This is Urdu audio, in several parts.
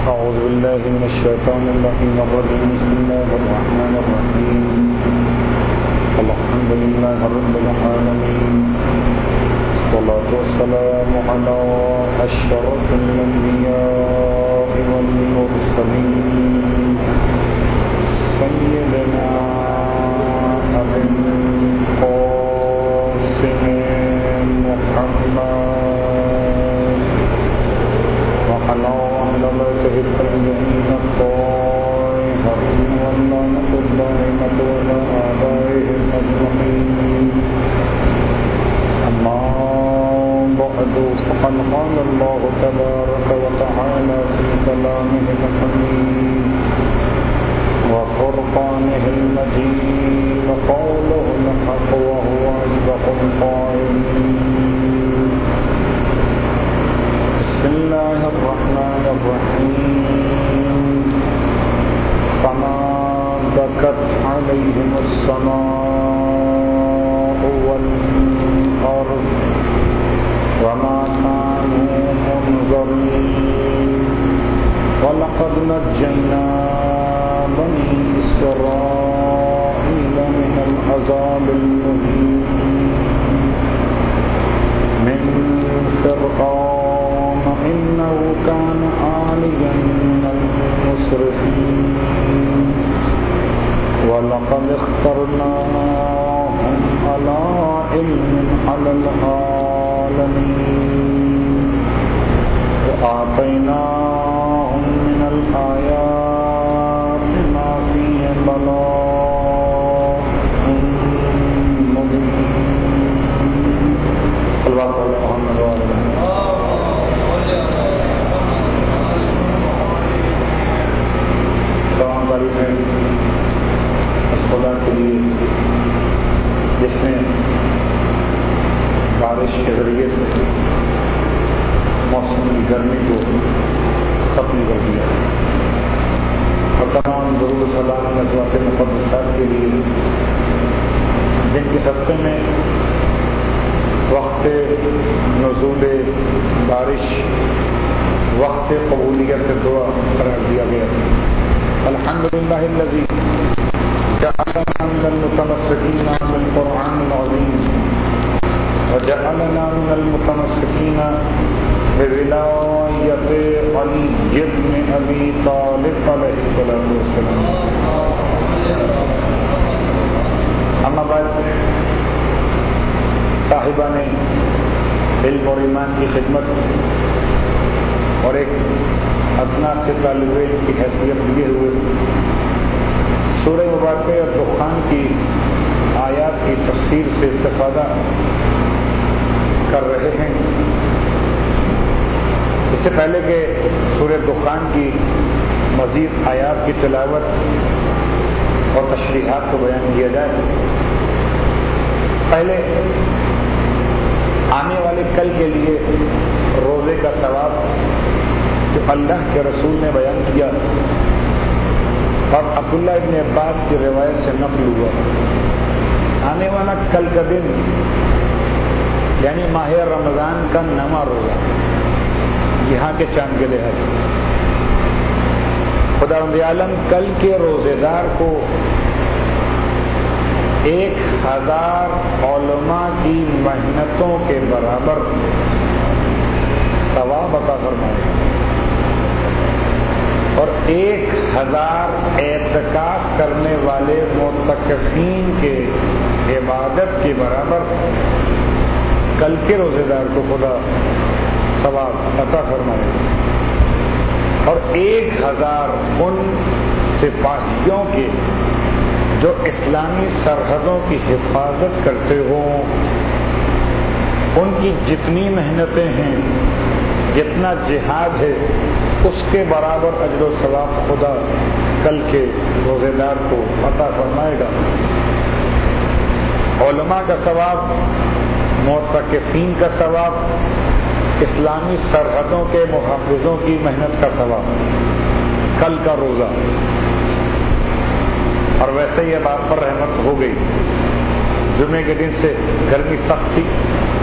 أعوذ بالله من الشيطان اللعين الرجيم بسم الله الرحمن الرحيم الحمد لله رب العالمين والصلاة والسلام على أشرف الأنبياء والمرسلين سيدنا أبي القاسم محمد وعلى أهل بيته الطيبين الطاهرين واللعنة الدائمة على آبائهم أجمعين أما بعد فقد قال الله تبارك وتعالى في كلامه الحميد وفرقانه المجيد وقوله الحق وهو أصدق القائلين بسم الله الرحمن الرحيم فما بكت عليهم السماء والأرض وما كانوا منظرين ولقد نجينا بني إسرائيل من العذاب المهين من فرعون إنه كان عاليا من المسرفين ولقد اخترناهم على علم على العالمين وآتيناهم من الآيات ما فيه بلاء مبين صلى الله عليه وسلم. تمام باری میں اس خدا کے لیے جس نے بارش کے ذریعے سے موسم کی گرمی کو ختم کر دیا اور تمام درود سلام نصوات مقدسات کے لیے جن کے صدقے میں وقت نزول بارش وقت قبولیت دعا قرار دیا گیا. الحمدللہ الذی جعلنا من المتمسکین بالقرآن العظیم وجعلنا من المتمسکین بولایت علی بن ابی طالب علیہ السلام. اما بعد صاحبان علم اور ایمان کی خدمت اور ایک ادنا سے طالب علم کی حیثیت لیے ہوئے سورہ مبارکہ اور دخان کی آیات کی تفسیر سے استفادہ کر رہے ہیں. اس سے پہلے کہ سورہ دخان کی مزید آیات کی تلاوت اور تشریحات کو بیان کیا جائے پہلے آنے والے کل کے لیے روزے کا ثواب جو اللہ کے رسول نے بیان کیا اور عبداللہ ابن عباس کی روایت سے نقل ہوا. آنے والا کل کا دن یعنی ماہ رمضان کا 9واں روزہ یہاں کے چاند کے لحاظ خداوند عالم کل کے روزے دار کو 1000 علماء کی محنتوں کے برابر ثواب عطا فرمائے اور 1000 اعتکاف کرنے والے معتکفین کے عبادت کے برابر کل کے روزے دار کو خدا ثواب عطا فرمائے اور 1000 ان سپاہیوں کے جو اسلامی سرحدوں کی حفاظت کرتے ہوں ان کی جتنی محنتیں ہیں جتنا جہاد ہے اس کے برابر اجر و ثواب خدا کل کے روزے دار کو عطا فرمائے گا. علماء کا ثواب، معتکفین کا ثواب، اسلامی سرحدوں کے محافظوں کی محنت کا ثواب کل کا روزہ. اور ویسے ہی اب آپ پر رحمت ہو گئی. جمعے کے دن سے گرمی سخت تھی،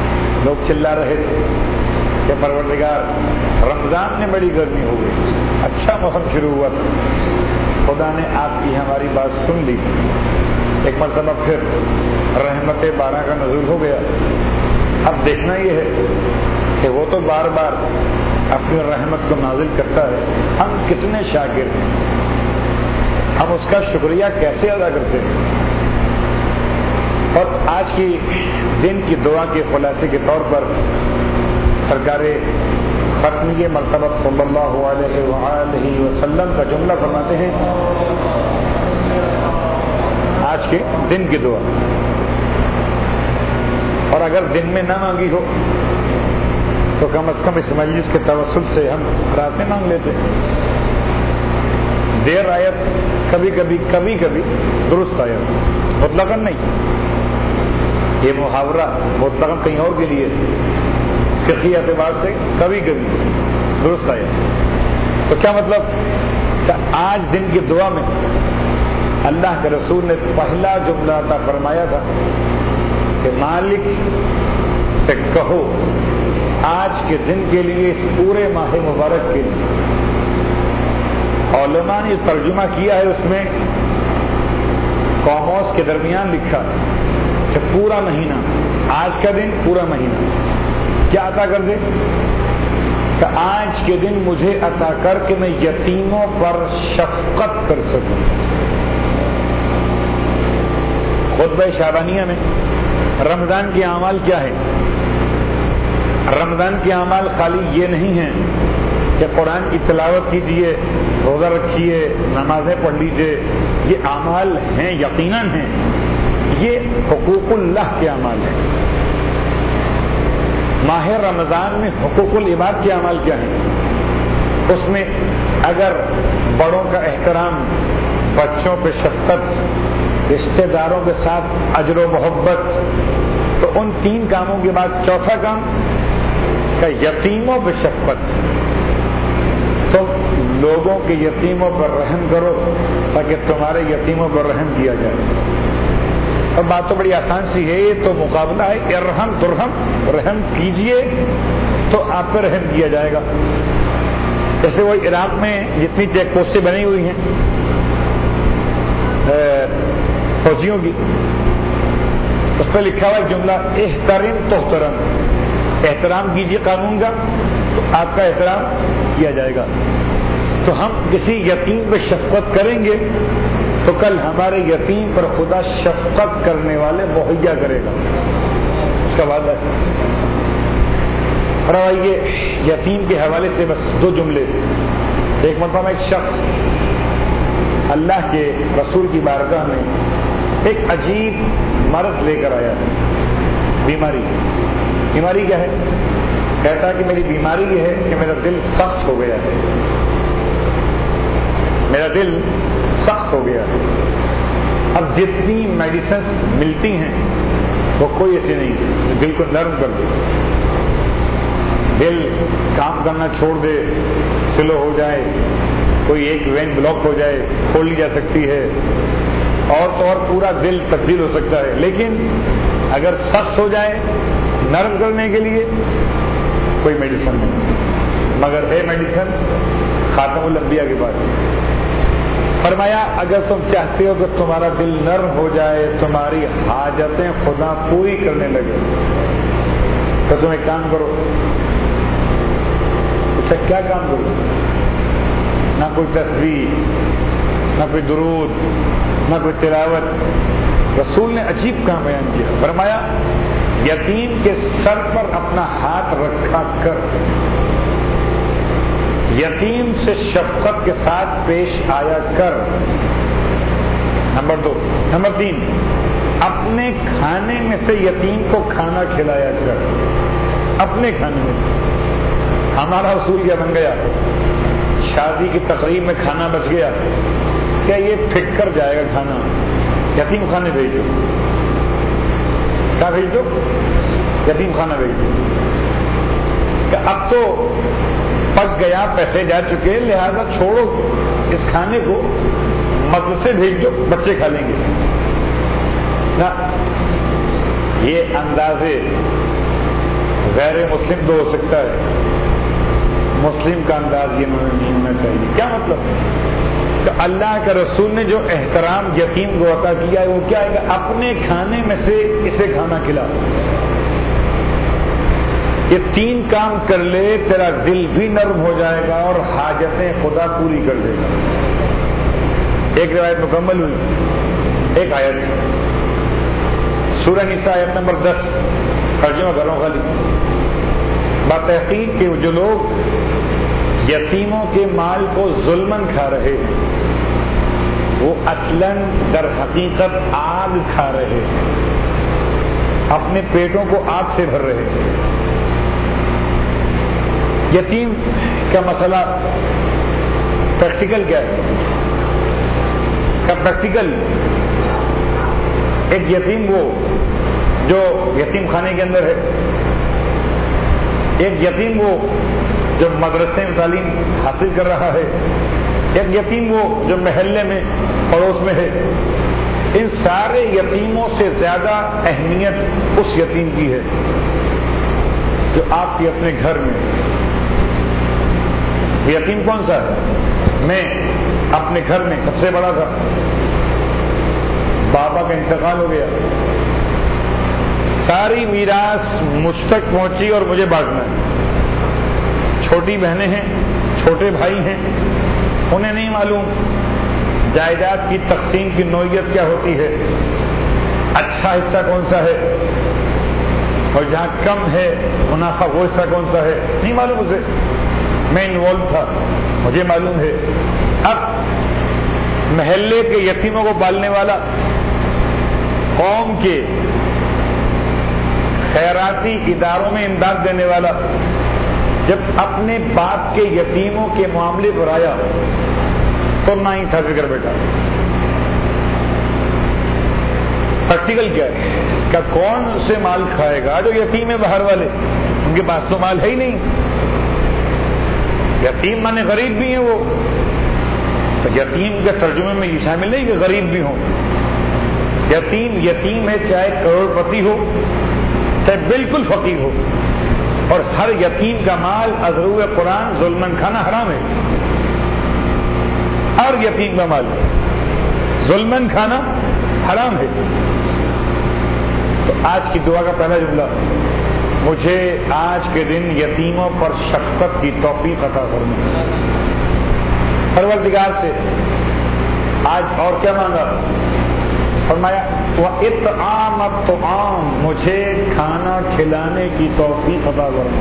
لوگ چلا رہے تھے کہ پروردگار رمضان میں بڑی گرمی ہو گئی. اچھا موسم شروع ہوا تھا، خدا نے آپ کی ہماری بات سن لی، ایک مرتبہ پھر رحمت بارہ کا نزول ہو گیا۔ اب دیکھنا یہ ہے کہ وہ تو بار بار اپنی رحمت کو نازل کرتا ہے، ہم کتنے شاکر ہیں، ہم اس کا شکریہ کیسے ادا کرتے ہیں۔ اور آج کی دن کی دعا کے خلاصے کے طور پر سرکار ختمیہ مرتبہ صلی اللہ علیہ وآلہ وسلم کا جملہ فرماتے ہیں، آج کے دن کی دعا، اور اگر دن میں نہ مانگی ہو تو کم از کم اس مجلس کے توسل سے ہم رات میں مانگ لیتے ہیں۔ دیر آیت کبھی کبھی درست آیت، مطلقاً نہیں، یہ محاورہ مطلقاً کہیں اور کے لیے، فقہی اعتبار سے کبھی درست آیت۔ تو کیا مطلب کہ آج دن کی دعا میں اللہ کے رسول نے پہلا جملہ عطا فرمایا تھا کہ مالک سے کہو آج کے دن کے لیے، اس پورے ماہ مبارک کے لیے۔ علماء نے ترجمہ کیا ہے، اس میں کاموس کے درمیان لکھا کہ پورا مہینہ، آج کا دن پورا مہینہ کیا عطا کر دے کہ آج کے دن مجھے عطا کر کے میں یتیموں پر شفقت کر سکوں۔ خطبہ شعبانیہ میں رمضان کے اعمال کیا ہے؟ رمضان کے اعمال خالی یہ نہیں ہیں کہ قرآن کی تلاوت کیجیے، روزہ رکھیے، نمازیں پڑھ لیجیے، یہ اعمال ہیں، یقیناً ہیں، یہ حقوق اللہ کے اعمال ہیں۔ ماہ رمضان میں حقوق العباد کے اعمال کیا ہیں؟ اس میں اگر بڑوں کا احترام، بچوں پہ شفقت، رشتہ داروں کے ساتھ اجر و محبت، تو ان تین کاموں کے بعد چوتھا کام کہ یتیموں پہ شفقت، تو لوگوں کے یتیموں پر رحم کرو تاکہ تمہارے یتیموں پر رحم کیا جائے۔ اور بات تو بڑی آسان سی ہے، یہ تو مقابلہ ہے، ارحم ترحم، رحم کیجئے تو آپ پہ رحم کیا جائے گا۔ جیسے وہ عراق میں جتنی چیک پوسٹیں بنی ہوئی ہیں فوجیوں کی، اس پہ لکھا ہوا جملہ احترم تحترم، احترام کیجیے قانون کا تو آپ کا احترام کیا جائے گا۔ تو ہم کسی یتیم پہ شفقت کریں گے تو کل ہمارے یتیم پر خدا شفقت کرنے والے مہیا کرے گا، اس کا وعدہ ہے۔ اور آئیے یتیم کے حوالے سے بس دو جملے۔ ایک مرتبہ ایک شخص اللہ کے رسول کی بارگاہ میں ایک عجیب مرض لے کر آیا، بیماری کیا ہے؟ کہتا ہے کہ میری بیماری یہ ہے کہ میرا دل سخت ہو گیا ہے، میرا دل سخت ہو گیا ہے۔ اب جتنی میڈیسن ملتی ہیں وہ کوئی ایسی نہیں ہے دل کو نرم کر دے، دل کام کرنا چھوڑ دے، سلو ہو جائے، کوئی ایک وین بلاک ہو جائے، کھول لی جا سکتی ہے، اور تو اور پورا دل تبدیل ہو سکتا ہے، لیکن اگر سخت ہو جائے نرم کرنے کے لیے کوئی میڈیسن نہیں، مگر ہے میڈیسن خاتم الانبیاء کے پاس۔ فرمایا اگر تم چاہتے ہو کہ تمہارا دل نرم ہو جائے، تمہاری حاجتیں خدا پوری کرنے لگے، تو تم ایک کام کرو۔ اچھا کیا کام کرو؟ نہ کوئی تسبیح، نہ کوئی درود، نہ کوئی تلاوت۔ رسول نے عجیب کام بیان کیا، فرمایا یتیم کے سر پر اپنا ہاتھ رکھا کر، یتیم سے شفقت کے ساتھ پیش آیا کر۔ نمبر 2، نمبر 3، اپنے کھانے میں سے یتیم کو کھانا کھلایا کر، اپنے کھانے میں سے۔ ہمارا اصول کیا بن گیا؟ شادی کی تقریب میں کھانا بچ گیا، کیا یہ پھک کر جائے گا کھانا؟ یتیم خانے بھیج دو، کیا بھیج دو؟ یتیم خانہ بھیج دو۔ کہ اب تو پک گیا، پیسے جا چکے، لہذا چھوڑو اس کھانے کو، مدرسے بھیج دو، بچے کھا لیں گے۔ نہ، یہ اندازے غیر مسلم تو ہو سکتا ہے، مسلم کا انداز یہ نہیں ہونا چاہیے. کیا مطلب؟ کہ اللہ کے رسول نے جو احترام یتیم کو عطا کیا ہے وہ کیا ہے کہ اپنے کھانے میں سے اسے کھانا کھلا. یہ 3 کام کر لے تیرا دل بھی نرم ہو جائے گا اور حاجتیں خدا پوری کر دے گا. ایک روایت مکمل ہوئی. ایک آیت سورہ نساء آیت نمبر 10 ترجمہ کر رہا ہوں خالی. بتحقیق کہ جو لوگ یتیموں کے مال کو ظلماً کھا رہے ہیں وہ اصلاً در حقیقت آگ کھا رہے ہیں, اپنے پیٹوں کو آگ سے بھر رہے ہیں. یتیم کا مسئلہ پریکٹیکل کیا ہے؟ پریکٹیکل ایک یتیم وہ جو یتیم خانے کے اندر ہے, ایک یتیم وہ جو مدرسے میں تعلیم حاصل کر رہا ہے, ایک یتیم وہ جو محلے میں پڑوس میں ہے. ان سارے یتیموں سے زیادہ اہمیت اس یتیم کی ہے جو آپ کے اپنے گھر میں. یتیم کون سا ہے؟ میں اپنے گھر میں سب سے بڑا تھا, بابا کا انتقال ہو گیا, ساری میراث مجھ تک پہنچی اور مجھے بانٹنا ہے. چھوٹی بہنیں ہیں, چھوٹے بھائی ہیں, انہیں نہیں معلوم جائیداد کی تقسیم کی نوعیت کیا ہوتی ہے, اچھا حصہ کون سا ہے اور جہاں کم ہے منافع وہ حصہ کون سا ہے, نہیں معلوم اسے. میں انوالو تھا, مجھے معلوم ہے. اب محلے کے یتیموں کو پالنے والا, قوم کے خیراتی اداروں میں امداد دینے والا, جب اپنے باپ کے یتیموں کے معاملے پر آیا تو نہ ہی تھا فکر بیٹا. پریکٹیکل کیا ہے کہ کون سے مال کھائے گا؟ جو یتیم ہے باہر والے, ان کے پاس تو مال ہے ہی نہیں. یتیم مانے غریب بھی ہیں وہ, تو یتیم کے ترجمے میں یہ شامل نہیں کہ غریب بھی ہوں. یتیم ہے چاہے کروڑ پتی ہو چاہے بالکل فقیر ہو, اور ہر یتیم کا مال ازرو قرآن ظلماً کھانا حرام ہے. ہر یتیم کا مال ظلماً کھانا حرام ہے. تو آج کی دعا کا پہلا جملہ, مجھے آج کے دن یتیموں پر شفقت کی توفیق عطا فرما. پروردگار سے آج اور کیا مانگا؟ فرمایا وَإِطْعَامَ الطَّعَامِ, مجھے کھانا کھلانے کی توفیق عطا فرما.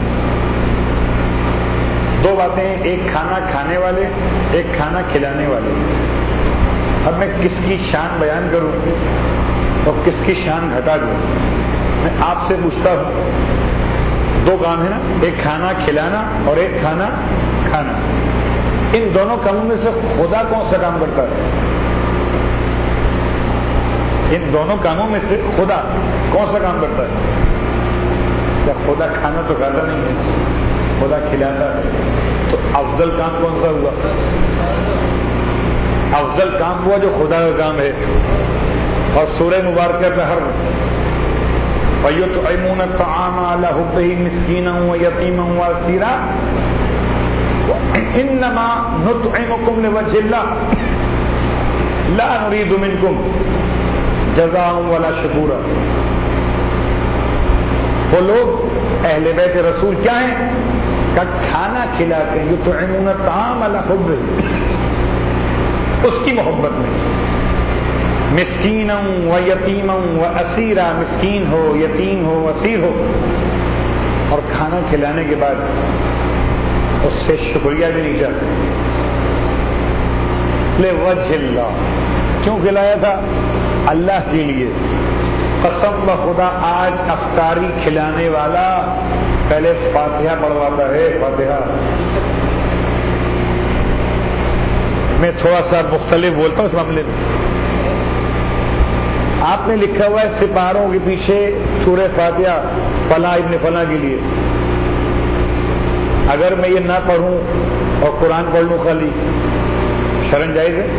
2 باتیں, ایک کھانا کھانے والے, ایک کھانا کھلانے والے. اب میں کس کی شان بیان کروں اور کس کی شان گھٹا دوں؟ میں آپ سے پوچھتا ہوں, 2 کام ہے نا, ایک کھانا کھلانا اور ایک کھانا کھانا. ان دونوں کاموں میں سے خدا کون سا کام کرتا ہے؟ ان دونوں کاموں میں سے خدا کون سا کام کرتا ہے؟ کیا خدا کھانا تو کھاتا نہیں ہے, خدا کھلاتا ہے. تو افضل کام کون سا ہوا؟ افضل کام ہوا جو خدا کا کام ہے. اور سورہ مبارکہ کا ہر وَيُطْعِمُونَ الطَّعَامَ عَلَىٰ حُبِّهِ مِسْكِينًا وَيَتِيمًا وَأَسِيرًا إِنَّمَا نُطْعِمُكُمْ لِوَجْهِ اللَّهِ لَا نُرِيدُ مِنكُمْ جَزَاءً وَلَا شُكُورًا. وہ لوگ اہل بیت رسول کیا ہیں کہ کھانا کھلاتے ہیں. يُطْعِمُونَ الطَّعَامَ عَلَىٰ حُبِّهِ, اس کی محبت میں. مسکینا و یتیما و اسیرا, مسکین ہو, یتیم ہو, اسیر ہو. اور کھانا کھلانے کے بعد اس سے شکریہ بھی نہیں چاہتے. لِوَجْهِ اللَّهِ, کیوں کھلایا تھا؟ اللہ کے لیے. قسم بخدا آج افطاری کھلانے والا پہلے فاتحہ پڑھواتا ہے. فاتحہ میں تھوڑا سا مختلف بولتا ہوں اس معاملے میں. آپ نے لکھا ہوا ہے سپاروں کے پیچھے سورہ فاتحہ فلاں ابن فلاں کے لیے. اگر میں یہ نہ پڑھوں اور قرآن پڑھ لوں خالی, شرن جائز ہے؟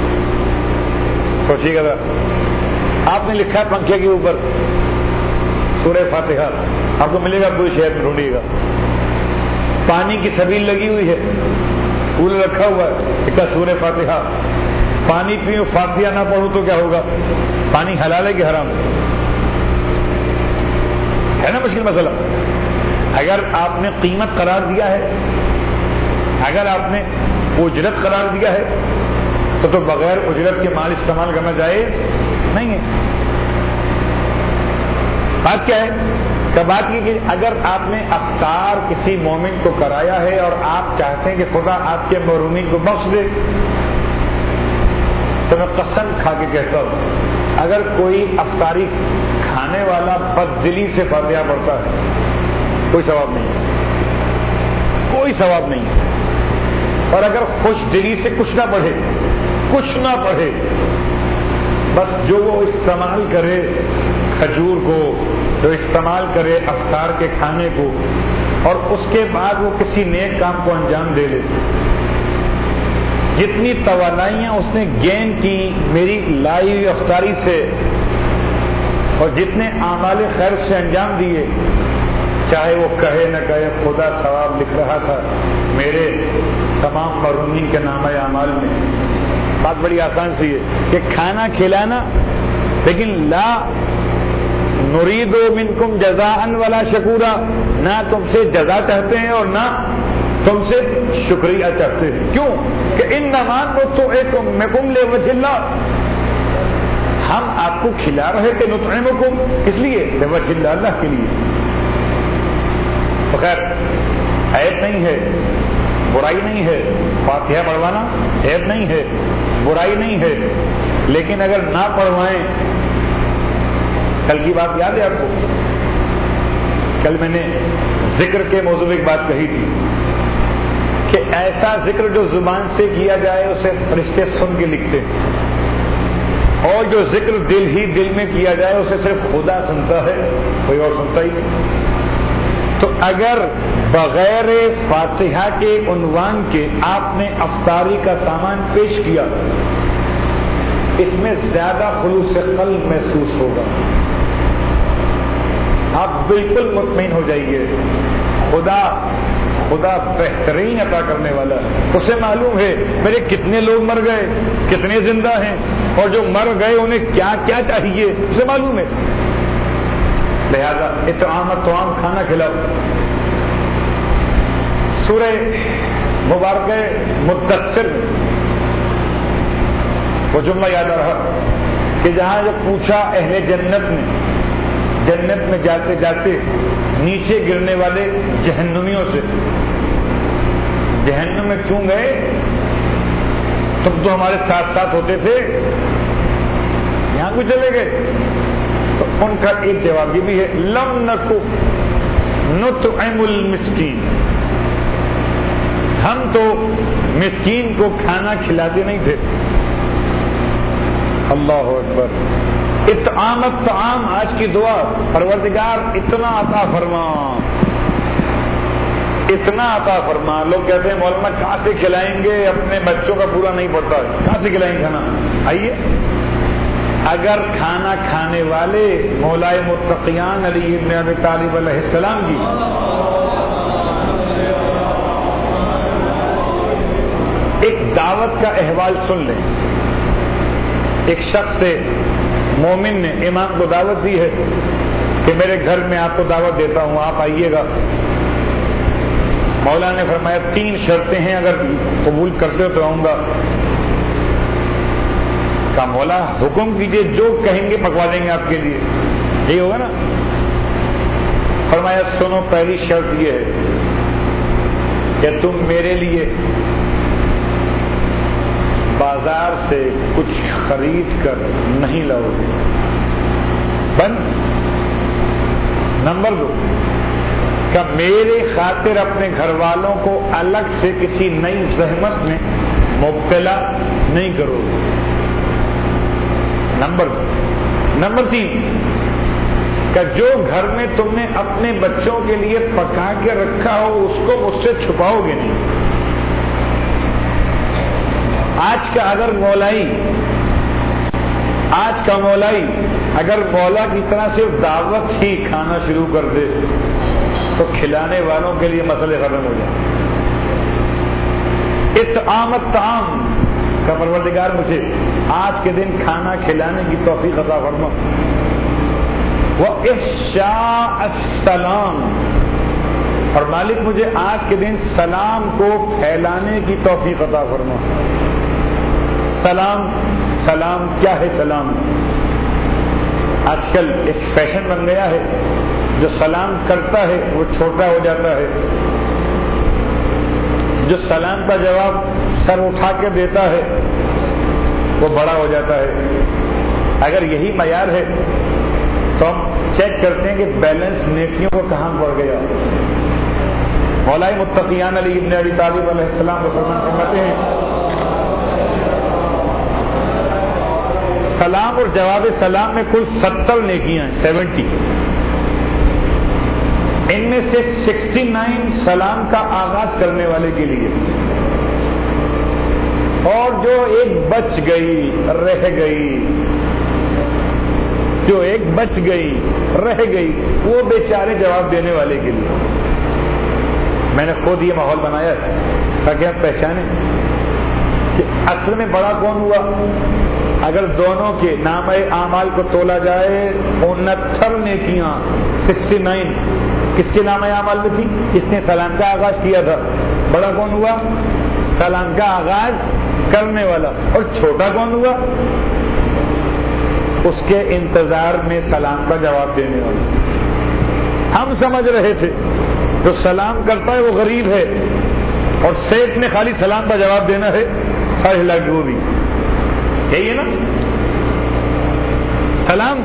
سوچیے گا. آپ نے لکھا ہے پنکھے کے اوپر سورہ فاتحہ, آپ کو ملے گا پورے شہر میں, ڈھونڈیے گا. پانی کی سبیل لگی ہوئی ہے، کولر رکھا ہوا ہے، ایک سورہ فاتحہ، پانی پیو فاتحہ نہ پڑھو تو کیا ہوگا؟ پانی حلال ہے کہ حرام ہے نا مشکل مسئلہ۔ اگر آپ نے قیمت قرار دیا ہے، اگر آپ نے اجرت قرار دیا ہے تو بغیر اجرت کے مال استعمال کرنا جائز نہیں ہے۔ بات کیا ہے کہ بات یہ کہ اگر آپ نے افطار کسی مومن کو کرایا ہے اور آپ چاہتے ہیں کہ خدا آپ کے محرومین کو بخش دے، تو میں قسم کھا کے کہتا ہوں اگر کوئی افطاری کھانے والا بددلی سے فاتحہ پڑھتا ہے کوئی ثواب نہیں، کوئی ثواب نہیں۔ اور اگر خوش دلی سے کچھ نہ پڑھے، بس جو وہ استعمال کرے کھجور کو، جو استعمال کرے افطار کے کھانے کو، اور اس کے بعد وہ کسی نیک کام کو انجام دے لے، جتنی توانائیاں اس نے گین کی میری لائی ہوئی افطاری سے اور جتنے اعمال خیر سے انجام دیے، چاہے وہ کہے نہ کہے خدا ثواب لکھ رہا تھا میرے تمام محرومین کے نامہ اعمال میں۔ بات بڑی آسان سی ہے کہ کھانا کھلانا، لیکن لا نرید منکم جزاء ولا شکورا، نہ تم سے جزا چاہتے ہیں اور نہ تم سے شکریہ چاہتے ہیں۔ کیوں کہ انما نطعمکم لوجہ اللہ، ہم آپ کو کھلا رہے تھے نطعمکم اس لیے لوجہ اللہ، اللہ کے لیے۔ تو خیر عیب نہیں ہے، برائی نہیں ہے، فاتحہ پڑھوانا عیب نہیں ہے، برائی نہیں ہے، لیکن اگر نہ پڑھوائیں، کل کی بات یاد ہے آپ کو؟ کل میں نے ذکر کے موضوع ایک بات کہی تھی کہ ایسا ذکر جو زبان سے کیا جائے اسے فرشتے سن کے لکھتے ہیں، اور جو ذکر دل ہی دل میں کیا جائے اسے صرف خدا سنتا ہے، کوئی اور سنتا ہی نہیں۔ تو اگر بغیر فاتحہ کے عنوان کے آپ نے افطاری کا سامان پیش کیا، اس میں زیادہ خلوص قلب محسوس ہوگا، آپ بالکل مطمئن ہو جائیے خدا بہترین عطا کرنے والا ہے، اسے معلوم ہے میرے کتنے لوگ مر گئے، کتنے زندہ ہیں، اور جو مر گئے انہیں کیا کیا چاہیے اسے معلوم ہے، لہذا اطعام کھانا کھلاؤ۔ سورہ مبارکہ مدثر وہ جملہ یاد آ رہا کہ جہاں جب پوچھا اہل جنت میں جاتے جاتے نیچے گرنے والے جہنمیوں سے، جہنم میں کیوں گئے؟ تم تو ہمارے ساتھ ساتھ ہوتے تھے، یہاں کیوں چلے گئے؟ تو ان کا ایک جواب یہ بھی ہے، لم نکو نطعم المسکین، ہم تو مسکین کو کھانا کھلاتے نہیں تھے۔ اللہ اکبر، اطعام الطعام، آج کی دعا، پروردگار اتنا عطا فرما، اتنا عطا فرما۔ لوگ کہتے ہیں مولانا کہاں سے کھلائیں گے، اپنے بچوں کا پورا نہیں پڑتا، کہاں سے کھلائیں کھانا؟ آئیے، اگر کھانا کھانے والے مولائے متقیان علی بن ابی طالب علیہ السلام کی ایک دعوت کا احوال سن لیں، ایک شخص سے مومن نے امام کو دعوت دی ہے کہ میرے گھر میں آپ کو دعوت دیتا ہوں، آپ آئیے گا۔ مولا نے فرمایا 3 شرطیں ہیں، اگر قبول کرتے ہو تو آؤں گا۔ کہا مولا حکم کیجئے، جو کہیں گے پکوا دیں گے آپ کے لیے، یہی ہوگا نا؟ فرمایا سنو، پہلی شرط یہ ہے کہ تم میرے لیے بازار سے کچھ خرید کر نہیں لاؤ گے، بند۔ نمبر 2 کہ میرے خاطر اپنے گھر والوں کو الگ سے کسی نئی زحمت میں مبتلا نہیں کرو گے، نمبر 3 کہ جو گھر میں تم نے اپنے بچوں کے لیے پکا کے رکھا ہو اس کو مجھ سے چھپاؤ گے نہیں۔ آج کا مولائی اگر مولا کی طرح صرف دعوت ہی کھانا شروع کر دے تو کھلانے والوں کے لیے مسئلے ختم ہو جائیں. اطعام الطعام کا پروردگار مجھے آج کے دن کھانا کھلانے کی توفیق عطا فرما. وافشاء السلام، اور مالک مجھے آج کے دن سلام کو پھیلانے کی توفیق عطا فرما. سلام، سلام کیا ہے؟ سلام آج کل ایک فیشن بن گیا ہے. جو سلام کرتا ہے وہ چھوٹا ہو جاتا ہے، جو سلام کا جواب سر اٹھا کے دیتا ہے وہ بڑا ہو جاتا ہے. اگر یہی معیار ہے تو ہم چیک کرتے ہیں کہ بیلنس نیکیوں کو کہاں پڑ گیا. مولا متقیان علی ابن ابی طالب علیہ السلام کو فرماتے ہیں سلام اور جواب سلام میں کل 70 نیکیاں ہیں، 70. ان میں سے 69 سلام کا آغاز کرنے والے کے لیے، اور جو ایک بچ گئی رہ گئی، جو ایک بچ گئی رہ گئی وہ بیچارے جواب دینے والے کے لیے. میں نے خود یہ ماحول بنایا ہے تاکہ آپ پہچانیں کہ اصل میں بڑا کون ہوا. اگر دونوں کے نام اعمال کو تولا جائے 69 نیکیاں، 69 کس کے نام اعمال میں تھی؟ کس نے سلام کا آغاز کیا تھا. بڑا کون ہوا؟ سلام کا آغاز کرنے والا. اور چھوٹا کون ہوا؟ اس کے انتظار میں سلام کا جواب دینے والا. ہم سمجھ رہے تھے جو سلام کرتا ہے وہ غریب ہے اور سیٹ نے خالی سلام کا جواب دینا ہے 5 لاکھ وہ بھی. یہی ہے نا سلام.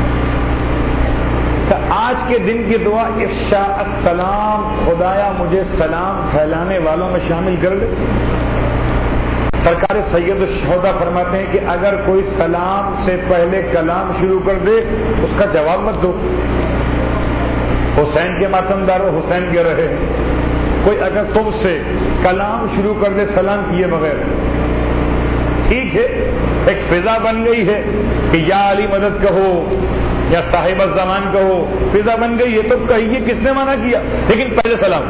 تو آج کے دن کی دعا افشاء السلام، خدایا مجھے سلام پھیلانے والوں میں شامل کر دے. سرکار سید الشہداء فرماتے ہیں کہ اگر کوئی سلام سے پہلے کلام شروع کر دے اس کا جواب مت دو. حسین کے ماتم دارو حسین کے رہے. کوئی اگر تم سے کلام شروع کر دے سلام کیے بغیر، ٹھیک ہے ایک فضا بن گئی ہے کہ یا علی مدد کہو یا صاحب الزمان کہو، فضا بن گئی ہے تو کہیے کس نے منع کیا. لیکن پہلے سلام،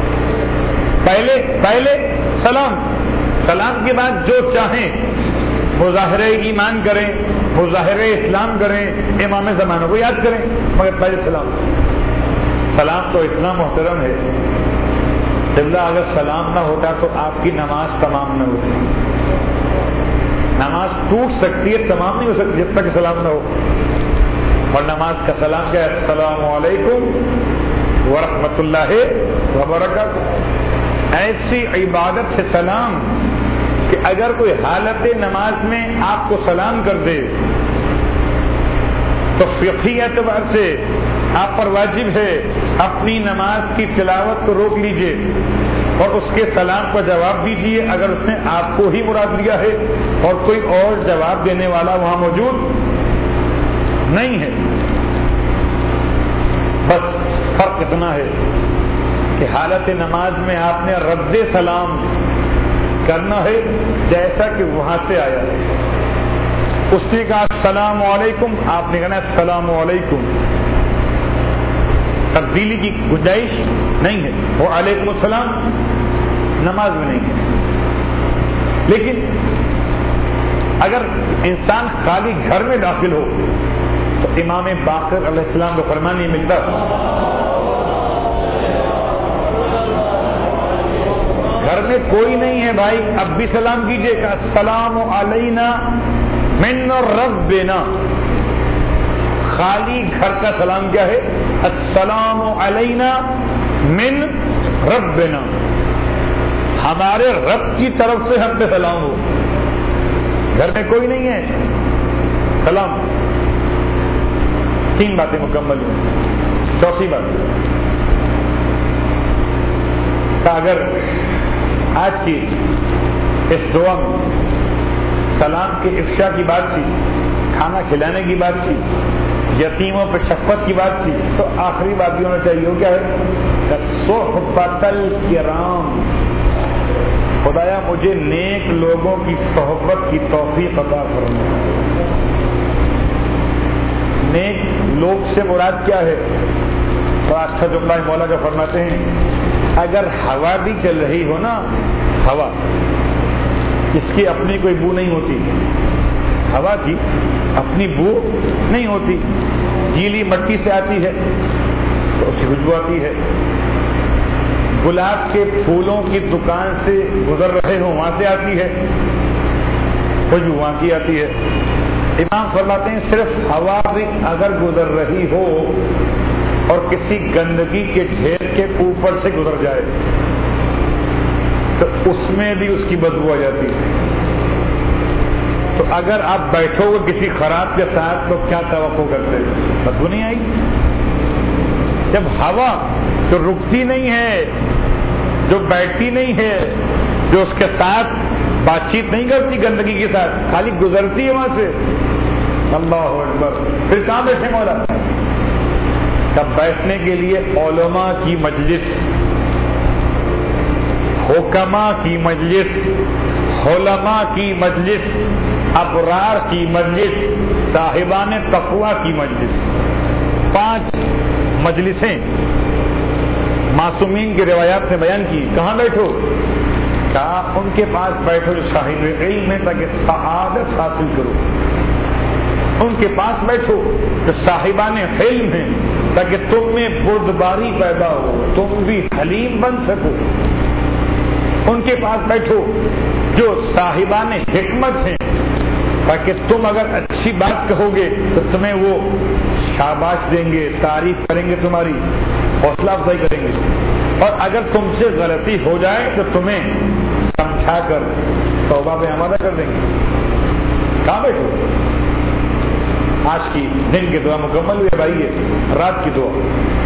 پہلے سلام. سلام کے بعد جو چاہیں مظاہرہ ایمان کریں، مظاہرہ اسلام کریں، امام زمانہ کو یاد کریں، مگر پہلے سلام. سلام تو اتنا محترم ہے قبلہ اگر سلام نہ ہوتا تو آپ کی نماز تمام نہ ہوتی. نماز ٹوٹ سکتی ہے، تمام نہیں ہو سکتی جب تک سلام نہ ہو. اور نماز کا سلام کیا ہے؟ السلام علیکم ورحمۃ اللہ وبرکاتہ. ایسی عبادت ہے سلام کہ اگر کوئی حالت نماز میں آپ کو سلام کر دے تو فقہی اعتبار سے آپ پر واجب ہے اپنی نماز کی تلاوت کو روک لیجئے اور اس کے سلام کا جواب دیجیے اگر اس نے آپ کو ہی مراد لیا ہے اور کوئی اور جواب دینے والا وہاں موجود نہیں ہے. بس فرق اتنا ہے کہ حالت نماز میں آپ نے رد سلام کرنا ہے جیسا کہ وہاں سے آیا ہے. اس نے کہا السلام علیکم، آپ نے کہنا السلام علیکم. تبدیلی کی گنجائش نہیں ہے. وہ علیکم السلام نماز میں نہیں ہے. لیکن اگر انسان خالی گھر میں داخل ہو تو امام باقر علیہ السلام کو فرمان نہیں ملتا. گھر میں کوئی نہیں ہے بھائی، اب بھی سلام کیجیے کہ السلام علینا من ربنا. خالی گھر کا سلام کیا ہے؟ السلام علینا من ربنا، ہمارے رب کی طرف سے ہم پہ سلام ہو. گھر میں کوئی نہیں ہے، سلام. 3 باتیں مکمل ہوئی. چوتھی بات اگر آج کی اس دعا میں سلام کے افشا کی بات تھی، کھانا کھلانے کی بات تھی، یتیموں پہ شفقت کی بات تھی، تو آخری بات بھی ہونا چاہیے. وہ کیا ہے؟ صحبت الکرام. خدایا مجھے نیک لوگوں کی صحبت کی توفیق عطا فرما. نیک لوگ سے مراد کیا ہے؟ تو اچھا جملہ مولا کا فرماتے ہیں اگر ہوا بھی چل رہی ہو نا، ہوا اس کی اپنی کوئی بو نہیں ہوتی، ہوا کی اپنی بو نہیں ہوتی، گیلی مٹی سے آتی ہے تو اس کی خوشبو آتی ہے، گلاب کے پھولوں کی دکان سے گزر رہے ہو وہاں سے آتی ہے، خوشبو وہاں کی آتی ہے۔ امام فرماتے ہیں صرف ہوا بھی اگر گزر رہی ہو اور کسی گندگی کے ڈھیر کے اوپر سے گزر جائے تو اس میں بھی اس کی بدبو آ جاتی ہے۔ تو اگر آپ بیٹھو گے کسی خراب کے ساتھ تو کیا توقع کرتے، بدبو نہیں آئی؟ جب ہوا جو رکتی نہیں ہے، جو بیٹھتی نہیں ہے، جو اس کے ساتھ بات چیت نہیں کرتی گندگی کے ساتھ، خالی گزرتی ہے وہاں سے، اللہ اکبر، پھر کہاں بیٹھے مولا؟ تب بیٹھنے کے لیے علماء کی مجلس، حکماء کی مجلس، علماء کی مجلس، ابرار کی مجلس، صاحبان تقویٰ کی مجلس، 5 مجلسیں معصومین کی روایات میں بیان کی۔ کہاں بیٹھو؟ کہا ان کے پاس بیٹھو جو صاحب علم ہے تاکہ سعادت حاصل کرو، ان کے پاس بیٹھو جو صاحبان علم ہیں تاکہ تم میں بردباری پیدا ہو، تم بھی حلیم بن سکو، ان کے پاس بیٹھو جو صاحبان حکمت ہیں تاکہ تم اگر اچھی بات کہو گے تو تمہیں وہ شاباش دیں گے، تعریف کریں گے، تمہاری حوصلہ افزائی کریں گے، اور اگر تم سے غلطی ہو جائے تو تمہیں سمجھا کر توبہ پہ آمادہ کر دیں گے۔ کہاں بیٹھو؟ آج کی دن کی دعا مکمل ہوئی بھائی ہے، رات کی دعا،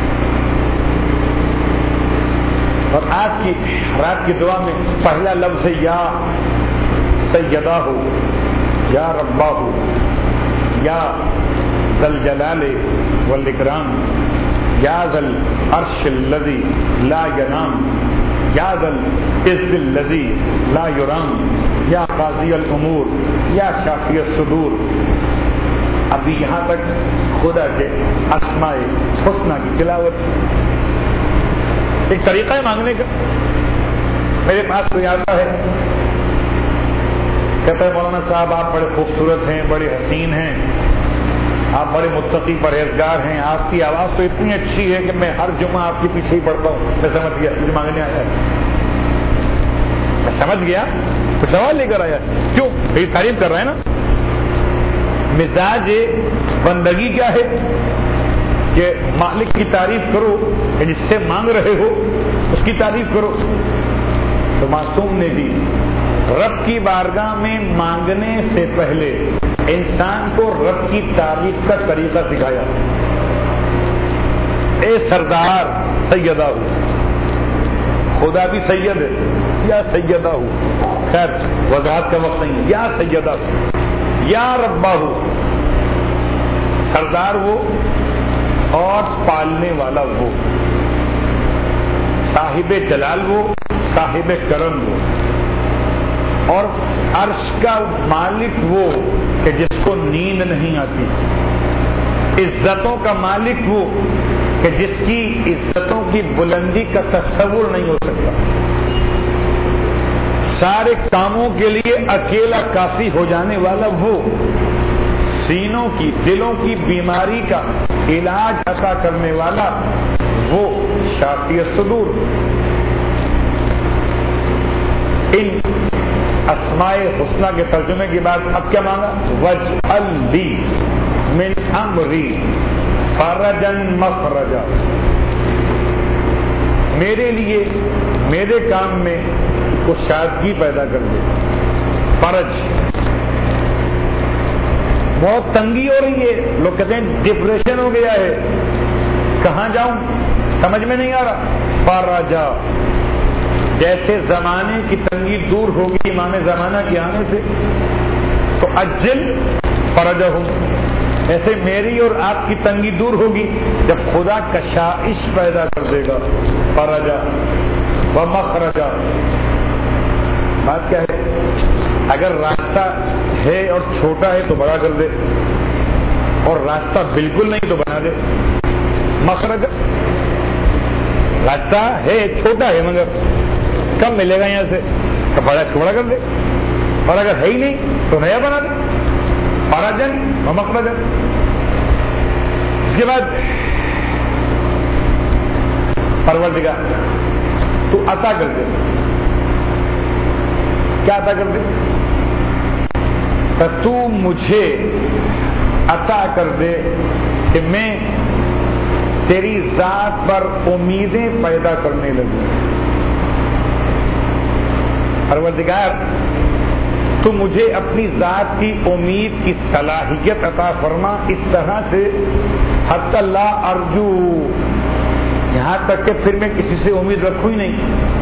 اور آج کی رات کی دعا میں پہلا لفظ ہے یا سیدہ ہو، یا ربا ہو، یا ذل جلال والاکرام، یا ذل عرش الذی لا ینام، یا ذل عز الذی لا یرام، یا قاضی الامور، یا شافی الصدور۔ ابھی یہاں تک خدا کے اسماء حسنہ کی تلاوت۔ ایک طریقہ ہے مانگنے کا۔ میرے پاس کوئی آتا ہے، کہتا ہے مولانا صاحب آپ بڑے خوبصورت ہیں، بڑے حسین ہیں، آپ بڑے متقی پرہیزگار ہیں، آپ کی آواز تو اتنی اچھی ہے کہ میں ہر جمعہ آپ کے پیچھے ہی پڑھتا ہوں۔ میں سمجھ گیا مجھے مانگنے آیا ہے، میں سمجھ گیا کچھ سوال لے کر آیا، کیوں؟ میری تعریف کر رہا ہے نا۔ مزاج بندگی کیا ہے کہ مالک کی تعریف کرو، کہ جس سے مانگ رہے ہو اس کی تعریف کرو۔ تو معصوم نے بھی رب کی بارگاہ میں مانگنے سے پہلے انسان کو رب کی تعریف کا طریقہ سکھایا۔ اے سردار سیدہ ہو، خدا بھی سید ہے، یا سیدہ ہو، خیر وضاحت کا وقت نہیں، یا سیدہ ہو، یا ربا ہو، سردار وہ اور پالنے والا وہ، صاحب جلال وہ، صاحب کرم وہ، اور عرش کا مالک وہ کہ جس کو نیند نہیں آتی، عزتوں کا مالک وہ کہ جس کی عزتوں کی بلندی کا تصور نہیں ہو سکتا، سارے کاموں کے لیے اکیلا کافی ہو جانے والا وہ، سینوں کی دلوں کی بیماری کا علاج عطا کرنے والا وہ، شافی الصدور۔ ان اسماء حسنہ کے ترجمے کے بعد اب کیا مانگا؟ وجعل لی من امری فرجا مخرجا، میرے لیے میرے کام میں کشادگی پیدا کر دے، فرج۔ بہت تنگی ہو رہی ہے، لوگ کہتے ہیں ڈپریشن ہو گیا ہے، کہاں جاؤں سمجھ میں نہیں آ رہا، فرجا، جیسے زمانے کی تنگی دور ہوگی امام زمانہ کے آنے سے تو اجل فرجہم، ایسے میری اور آپ کی تنگی دور ہوگی جب خدا کشائش پیدا کر دے گا، فرجا و مخرجا۔ بات کیا ہے؟ اگر راستہ ہے اور چھوٹا ہے تو بڑا کر دے، اور راستہ بالکل نہیں تو بنا دے، مخرج راستہ ہے چھوٹا ہے مگر کم ملے گا یہاں سے، کپڑا چھوڑا کر دے، اور اگر ہے ہی نہیں تو نیا بنا دے، پاراجن و مخرجن۔ اس کے بعد پروردگار تو عطا کر دے، کیا عطا کر دے؟ تو مجھے عطا کر دے کہ میں تیری ذات پر امیدیں پیدا کرنے لگوں۔ پروردگار تو مجھے اپنی ذات کی امید کی صلاحیت عطا فرما، اس طرح سے حتی لا ارجو، یہاں تک کہ پھر میں کسی سے امید رکھوں ہی نہیں،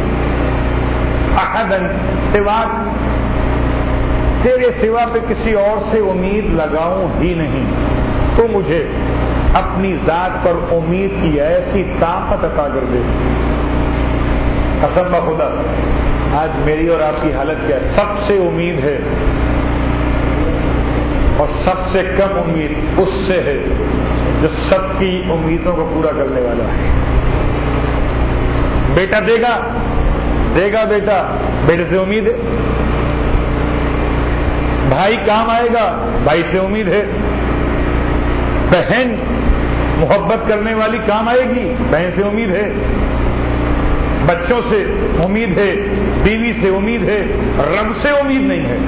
احدن سواک، تیرے سوا پہ کسی اور سے امید لگاؤں ہی نہیں۔ تو مجھے اپنی ذات پر امید کی ایسی طاقت عطا کر دے۔ قسم بخدا آج میری اور آپ کی حالت کیا ہے؟ سب سے امید ہے اور سب سے کم امید اس سے ہے جو سب کی امیدوں کو پورا کرنے والا ہے۔ بیٹا دے گا بیٹا، بیٹے سے امید ہے۔ بھائی کام آئے گا، بھائی سے امید ہے۔ بہن محبت کرنے والی کام آئے گی، بہن سے امید ہے۔ بچوں سے امید ہے، بیوی سے امید ہے، رب سے امید نہیں ہے۔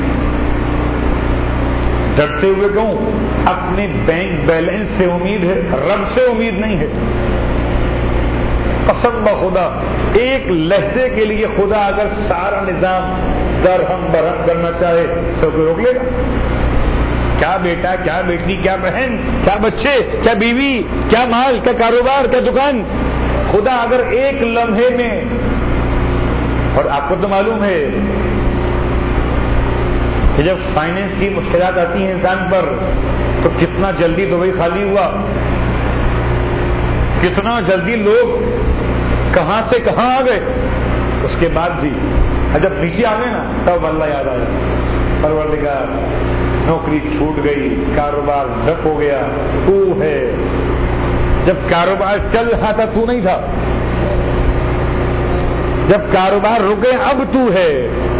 ڈرتے ہوئے کہوں، اپنے بینک بیلنس سے امید ہے، رب سے امید نہیں ہے۔ قسم بخدا ایک لحظے کے لیے خدا اگر سارا نظام درہم برہم کرنا چاہے تو کوئی روک لے گا؟ کیا بیٹا، کیا بیٹی، کیا بہن، کیا بچے، کیا بیوی، کیا مال، کیا کاروبار، کیا دکان، خدا اگر ایک لمحے میں، اور آپ کو تو معلوم ہے کہ جب فائنینس کی مشکلات آتی ہیں انسان پر تو کتنا جلدی دبئی خالی ہوا، کتنا جلدی لوگ کہاں سے کہاں آ گئے، اس کے بعد بھی جب نیچے آ گئے نا تب اللہ یاد آیا، پروردگار نوکری چھوٹ گئی، کاروبار ڈپ ہو گیا، تو ہے۔ جب کاروبار چل رہا تھا تو نہیں تھا، جب کاروبار رک گئے اب تو ہے،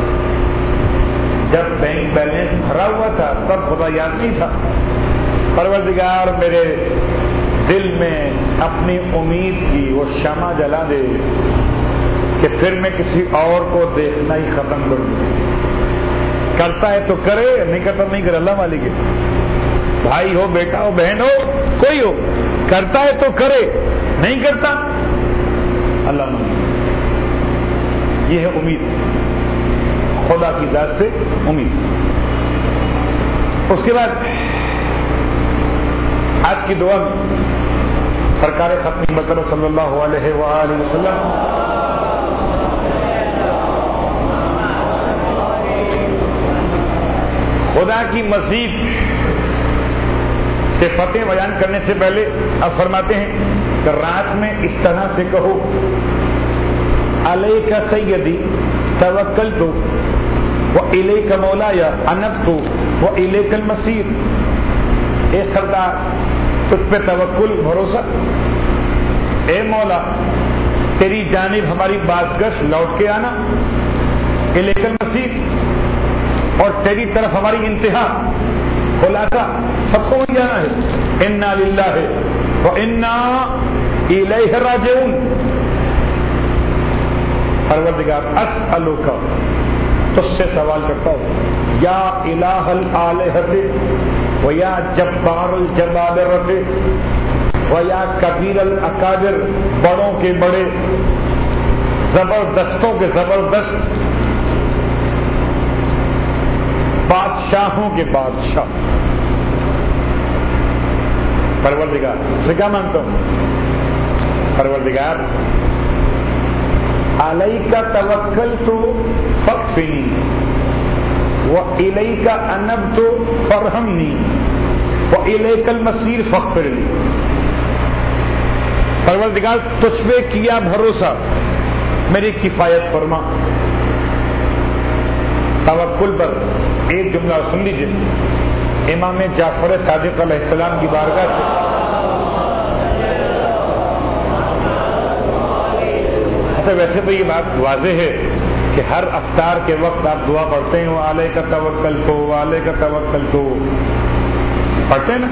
جب بینک بیلنس بھرا ہوا تھا تب خدا یاد نہیں تھا۔ پروردگار میرے دل میں اپنی امید کی وہ شمع جلا دے کہ پھر میں کسی اور کو دیکھنا ہی ختم کر دوں۔ کرتا ہے تو کرے، نہیں کرتا نہیں کرے، اللہ مالک ہے۔ بھائی ہو، بیٹا ہو، بہن ہو، کوئی ہو، کرتا ہے تو کرے، نہیں کرتا اللہ مالک۔ یہ ہے امید، خدا کی ذات سے امید۔ اس کے بعد آج کی دعا میں سرکار ختم مکرم صلی اللہ علیہ وآلہ وسلم خدا کی مزید صفتیں بیان کرنے سے پہلے اب فرماتے ہیں کہ رات میں اس طرح سے کہو، علیک سیدی توکلت وإلیک مولایا انبت وإلیک المصیر۔ اے سردار تجھ پہ توکل، بھروسہ، اے مولا تیری جانب ہماری بازگشت، لوٹ کے آنا، الیک المصیر، اور تیری طرف ہماری انتہا، خلاصہ، سب کو وہیں جانا ہے۔ انا للہ وانا الیہ راجعون۔ پروردگار اسألک، تجھ سے سوال کرتا ہوں، یا الہ الآلہۃ و یا جبار الجبابرۃ و یا کبیر الاکابر، بڑوں کے بڑے، زبردستوں کے زبردست، بادشاہوں کے بادشاہ، پروردگار سے کیا مانتا ہوں؟ پروردگار علیک توکلت فاکفنی وإلیک انبت فارحمنی وإلیک المصیر فاغفر لی۔ پروردگار تجھ پہ کیا بھروسہ، میری کفایت فرما۔ توکل پر ایک جملہ سن لیجیے، امام جعفر صادق علیہ السلام کی بارگاہ سے سے ویسے تو یہ بات واضح ہے کہ ہر افطار کے وقت آپ دعا پڑھتے ہیں وہ علیہ کا توکل تو علیہ کا توکل تو پڑھتے ہیں نا.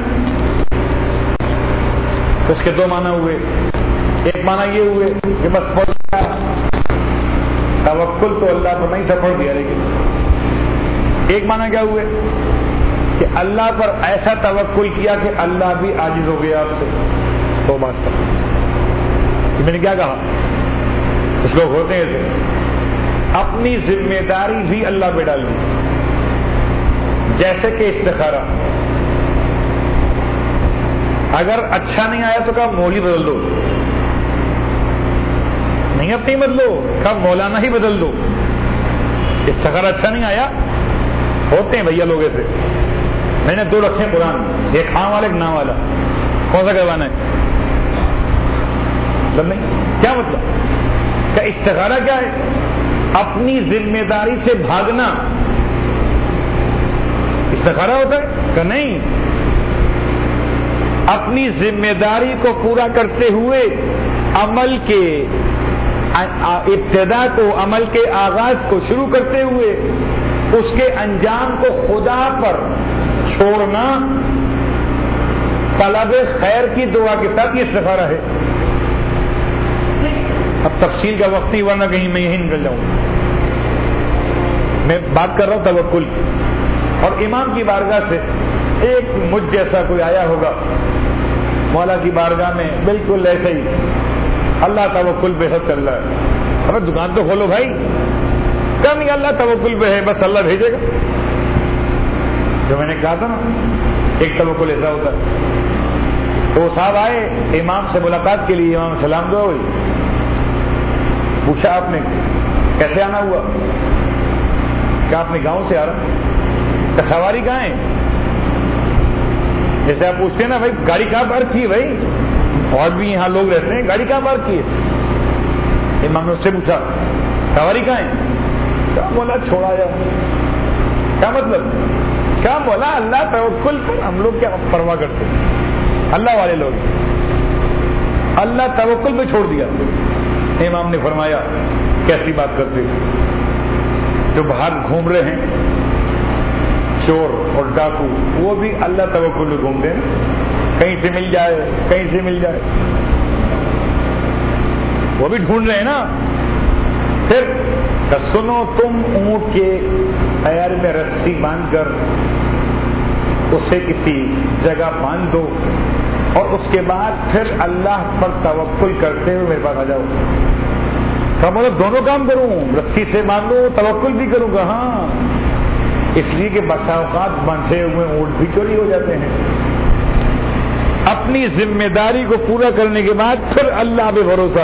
تو اس کے دو معنی ہوئے. ایک معنی یہ ہوئے کہ بس توکل تو اللہ پر نہیں تھا, پڑھ دیا. لیکن ایک معنی کیا ہوئے کہ اللہ پر ایسا توکل کیا کہ اللہ بھی عاجز ہو گیا آپ سے. تو بات میں نے کیا کہا, کچھ لوگ ہوتے ہیں تھے اپنی ذمہ داری بھی اللہ پہ ڈال دی, جیسے کہ استخارہ. اگر اچھا نہیں آیا تو کہا مولی بدل دو, نہیں اپنی بدلو, کہا مولانا ہی بدل دو. استخارہ اچھا نہیں آیا, ہوتے ہیں بھیا لوگ ایسے. میں نے دو رکھے قرآن, ایک ہاں والا ایک نہ والا, کون سا کروانا ہے؟ نہیں کیا مطلب کہ استخارہ کیا ہے؟ اپنی ذمہ داری سے بھاگنا استخارہ ہوتا ہے کہ نہیں؟ اپنی ذمہ داری کو پورا کرتے ہوئے عمل کے ابتدا کو, عمل کے آغاز کو شروع کرتے ہوئے اس کے انجام کو خدا پر چھوڑنا طلب خیر کی دعا کے ساتھ یہ استخارہ ہے. اب تفصیل کا وقت نہیں, ورنہ کہیں میں یہی نکل جاؤں. میں بات کر رہا ہوں توکل, اور امام کی بارگاہ سے ایک مجھ جیسا کوئی آیا ہوگا مولا کی بارگاہ میں بالکل ایسے ہی اللہ توکل پہ سب چل رہا ہے. ارے دکان تو کھولو بھائی. کیا نہیں اللہ توکل پہ ہے, بس اللہ بھیجے گا. جو میں نے کہا تھا نا ایک توکل ایسا ہوتا ہے. تو صاحب آئے امام سے ملاقات کے لیے, امام سلام دعا ہوئی, پوچھا آپ نے کیسے آنا ہوا, کیا آپ نے گاؤں سے آ رہا, سواری کہاں ہے؟ جیسے آپ پوچھتے ہیں نا بھائی گاڑی کہاں پارک کی ہے, بھائی اور بھی یہاں لوگ رہتے ہیں, گاڑی کہاں پارک کی ہے؟ امام نے اس سے پوچھا سواری کہاں ہے؟ کیا بولا چھوڑا جا. کیا مطلب؟ کیا بولا اللہ توکل پر ہم لوگ کیا پرواہ کرتے ہیں, اللہ والے لوگ اللہ توکل پہ چھوڑ دیا. امام نے فرمایا کیسی بات کرتے, جو باہر گھوم رہے ہیں چور اور ڈاکو وہ بھی اللہ توکل پہ گھومتے ہیں, کہیں سے مل جائے کہیں سے مل جائے, وہ بھی ڈھونڈ رہے ہیں نا. پھر سنو تم اونٹ کے پیر میں رسی باندھ کر اسے کسی جگہ باندھ دو, اور اس کے بعد پھر اللہ پر توکل کرتے ہوئے میرے پاس آ جاؤ. کہا مطلب دونوں کام کروں, رسی سے باندھوں توکل بھی کروں گا. ہاں اس لیے کہ بسا اوقات بندھے ہوئے اونٹ بھی چوری ہو جاتے ہیں. اپنی ذمہ داری کو پورا کرنے کے بعد پھر اللہ پہ بھروسہ.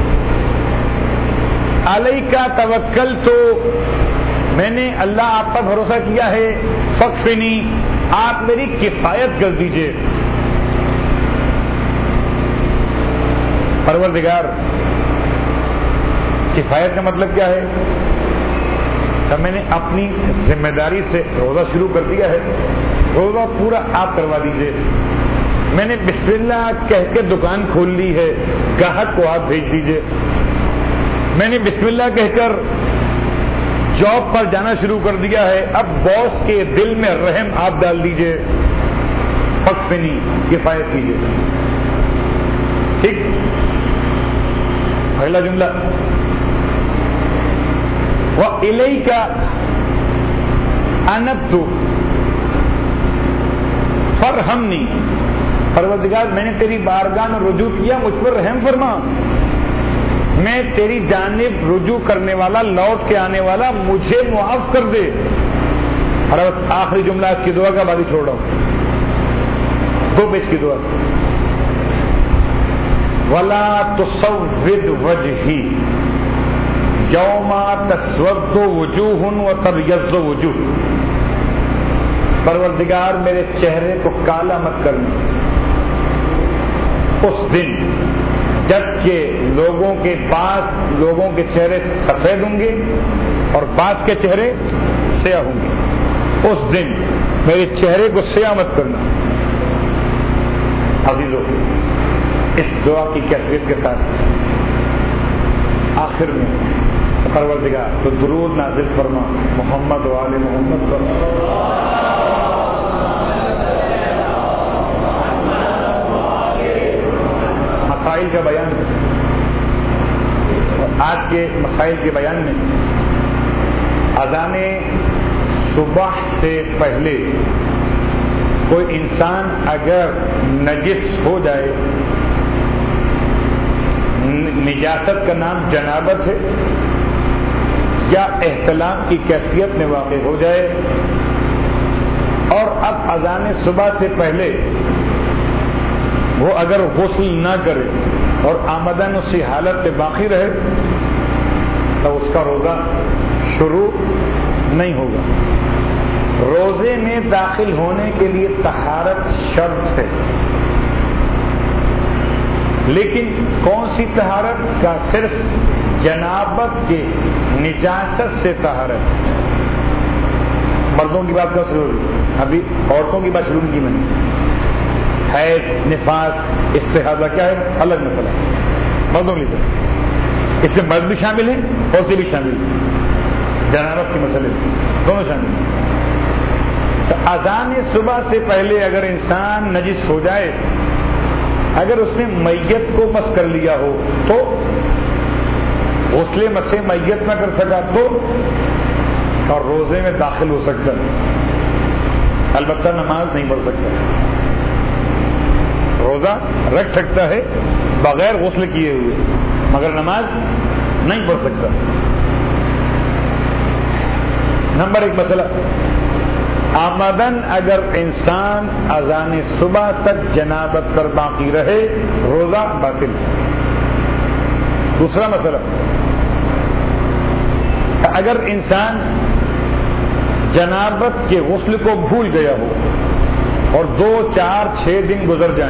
علیہ کا توکل تو میں نے اللہ آپ پر بھروسہ کیا ہے, فکفنی آپ میری کفایت کر دیجئے. پروردگار کفایت کا مطلب کیا ہے؟ تو میں نے اپنی ذمہ داری سے روزہ شروع کر دیا ہے, روزہ پورا آپ کروا دیجئے. میں نے بسم اللہ کہہ کے دکان کھول لی ہے, گاہک کو آپ بھیج دیجئے. میں نے بسم اللہ کہہ کر جاب پر جانا شروع کر دیا ہے, اب باس کے دل میں رحم آپ ڈال دیجئے. فکفنی کفایت کیجئے. ٹھیک, پہلا جملہ وَإِلَيْكَ أَنَبْتُ فَارْحَمْنِي. پروردگار میں نے تیری بارگاہ میں رجوع کیا, مجھ پر رحم فرما. میں تیری جانب رجوع کرنے والا, لوٹ کے آنے والا, مجھے معاف کر دے. اور آخری جملہ اس کی دعا کا بعد ہی چھوڑ رہا ہوں, 2 پیج کی دعا. وَلَا تُسَوِّدْ وَجْهِي یوم تسود وجوہ وتبیض وجوہ. پروردگار میرے چہرے کو کالا مت کرنا اس دن جبکہ لوگوں کے چہرے سفید ہوں گے اور بعض کے چہرے سیاہ ہوں گے. اس دن میرے چہرے کو سیاہ مت کرنا. عزیزو, اس دعا کی کیفیت کے ساتھ آخر میں پروردگار تو درود نازل فرما محمد و آل محمد پر. مسائل کا بیان. آج کے مسائل کے بیان میں اذان صبح سے پہلے کوئی انسان اگر نجس ہو جائے، نجاست کا نام جنابت ہے، یا احتلام کی کیفیت میں واقع ہو جائے اور اب اذان صبح سے پہلے وہ اگر غسل نہ کرے اور آمدن اسی حالت میں باقی رہے تو اس کا روزہ شروع نہیں ہوگا. روزے میں داخل ہونے کے لیے طہارت شرط ہے، لیکن کون سی طہارت کا؟ صرف جنابت کے نجاست سے طہارت. مردوں کی بات کا شروع ہوئی، ابھی عورتوں کی بات شروع کی میں نے. حیض، نفاس، استحاضہ کیا ہے الگ مسئلہ، مردوں کی طرف اس میں مرد بھی شامل ہیں، عورتیں بھی شامل ہیں، جنابت کے مسئلے دونوں شامل ہیں. تو اذان صبح سے پہلے اگر انسان نجس ہو جائے، اگر اس نے میت کو مس کر لیا ہو تو غسل مسح میت نہ کر سکا تو، اور روزے میں داخل ہو سکتا، البتہ نماز نہیں پڑھ سکتا. روزہ رکھ سکتا ہے بغیر غسل کیے ہوئے، مگر نماز نہیں پڑھ سکتا. نمبر 1 مسئلہ، آمدن اگر انسان اذان صبح تک جنابت پر باقی رہے روزہ باطل. دوسرا مسئلہ، اگر انسان جنابت کے غسل کو بھول گیا ہو اور 2، 4، 6 دن گزر جائیں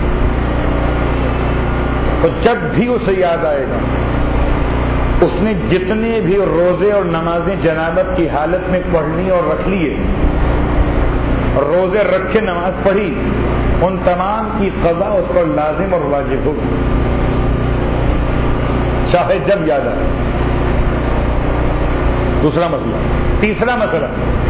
تو جب بھی اسے یاد آئے گا اس نے جتنے بھی روزے اور نمازیں جنابت کی حالت میں پڑھنی اور رکھ لیے، روزے رکھے نماز پڑھی، ان تمام کی قضا اس پر لازم اور واجب ہوگی، چاہے جب یاد آئے. دوسرا مسئلہ. تیسرا مسئلہ،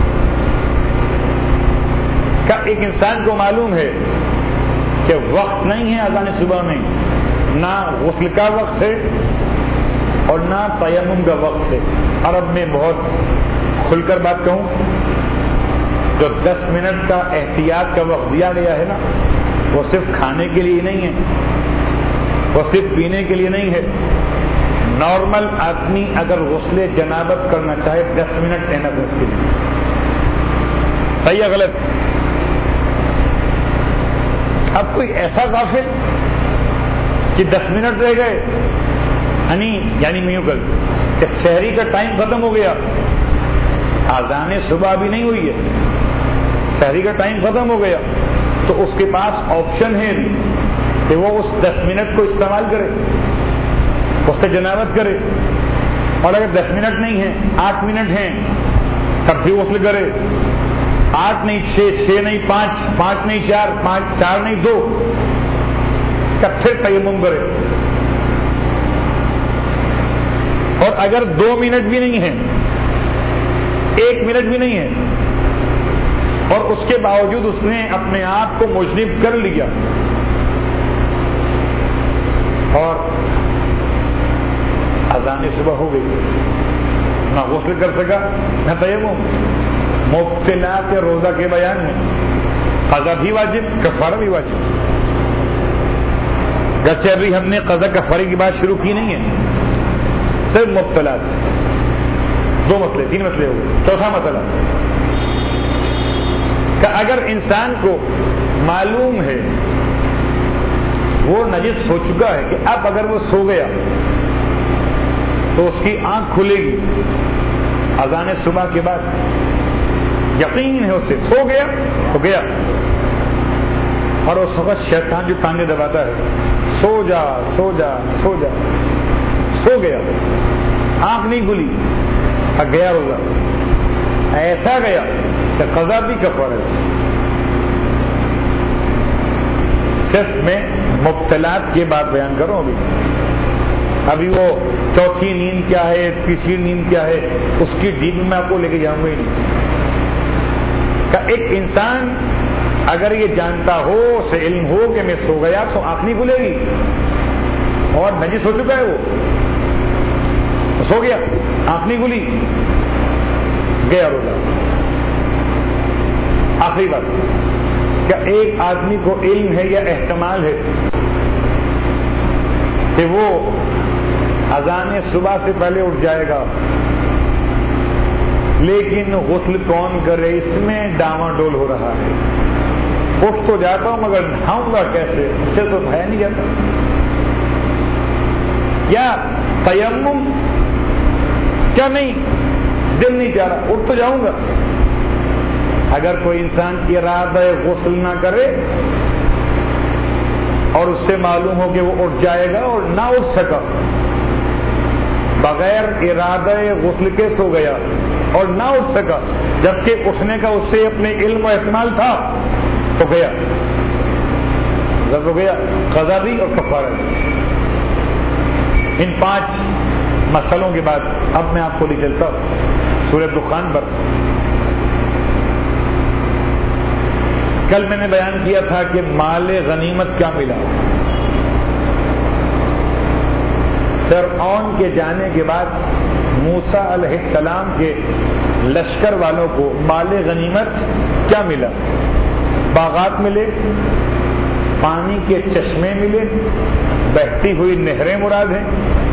کہ ایک انسان کو معلوم ہے کہ وقت نہیں ہے اذان صبح میں، نہ غسل کا وقت ہے اور نہ تیمم کا وقت ہے. عرب میں بہت کھل کر بات کہوں، جو 10 منٹ کا احتیاط کا وقت دیا گیا ہے نا، وہ صرف کھانے کے لیے نہیں ہے، وہ صرف پینے کے لیے نہیں ہے. نارمل آدمی اگر غسل جنابت کرنا چاہے 10 منٹ رہنا ہے اس کے لیے. صحیح ہے غلط؟ اب کوئی ایسا غافل کہ 10 منٹ رہ گئے، یعنی میں یوں کر کہ شہری کا ٹائم ختم ہو گیا، اذان صبح بھی نہیں ہوئی ہے، شہری کا ٹائم ختم ہو گیا، تو اس کے پاس آپشن ہے کہ وہ اس 10 منٹ کو استعمال کرے، اس سے جنابت کرے. اور اگر 10 منٹ نہیں ہے، 8 منٹ ہیں، تب بھی غسل کرے. 8 نہیں 6، 6 نہیں 5، 5 نہیں 4، 4 نہیں 2، تب پھر تیمم کرے. اور اگر 2 منٹ بھی نہیں ہے، 1 منٹ بھی نہیں ہے، اور اس کے باوجود اس نے اپنے آپ کو مجنب کر لیا اور اذان صبح ہو گئی، نہ غسل کر سکا نہ تیمم. مبتلا کے روزہ کے بیان میں قضا بھی واجب، کفارہ بھی واجب. گرچہ ابھی ہم نے قضا کفارے کی بات شروع کی نہیں ہے، صرف مبتلا. 2 مسئلے، 3 مسئلے ہو گئے. چوتھا مسئلہ کہ اگر انسان کو معلوم ہے وہ نجس ہو چکا ہے کہ اب اگر وہ سو گیا تو اس کی آنکھ کھلے گی اذان صبح کے بعد، یقین ہے اسے سو گیا تو گیا. اور اس وقت شیطان جو کانے دباتا ہے، سو جا سو جا سو جا، سو گیا، آنکھ نہیں کھلی، گیا روزہ. ایسا گیا کہ قضا بھی کفارہ ہے. صرف میں مبتلات کی بات بیان کروں ابھی. ابھی وہ چوتھی نیند کیا ہے، تیسری نیند کیا ہے، اس کی ڈیپ میں آپ کو لے کے جاؤں گا ہی نہیں. کہ ایک انسان اگر یہ جانتا ہو، اسے علم ہو کہ میں سو گیا تو آنکھ نہیں کھلے گی، اور نجس ہو چکا ہے وہ سو گیا، آنکھ نہیں کھلی، گیا روزہ. آخری بات، کیا ایک آدمی کو علم ہے یا احتمال ہے کہ وہ اذان صبح سے پہلے اٹھ جائے گا، لیکن غسل کون کرے اس میں ڈاواں ڈول ہو رہا ہے. اٹھ تو جاتا ہوں مگر نہاؤں گا کیسے، اس سے تو کھایا نہیں جاتا. یا تیمم، کیا نہیں دل نہیں چاہ رہا، اٹھ تو جاؤں گا. اگر کوئی انسان ارادہ غسل نہ کرے اور اس سے معلوم ہو کہ وہ اٹھ جائے گا اور نہ اٹھ سکا، بغیر ارادہ غسل کے سو گیا اور نہ اٹھ سکا، جبکہ اٹھنے کا اس سے اپنے علم و احتمال تھا، تو گیا، جب ہو گیا قضا بھی اور کفارہ بھی. ان 5 مسئلوں کے بعد اب میں آپ کو لے چلتا ہوں سورہ دخان پر. کل میں نے بیان کیا تھا کہ مال غنیمت کیا ملا. فرعون کے جانے کے بعد موسیٰ علیہ السلام کے لشکر والوں کو مال غنیمت کیا ملا؟ باغات ملے، پانی کے چشمے ملے، بہتی ہوئی نہریں مراد ہیں،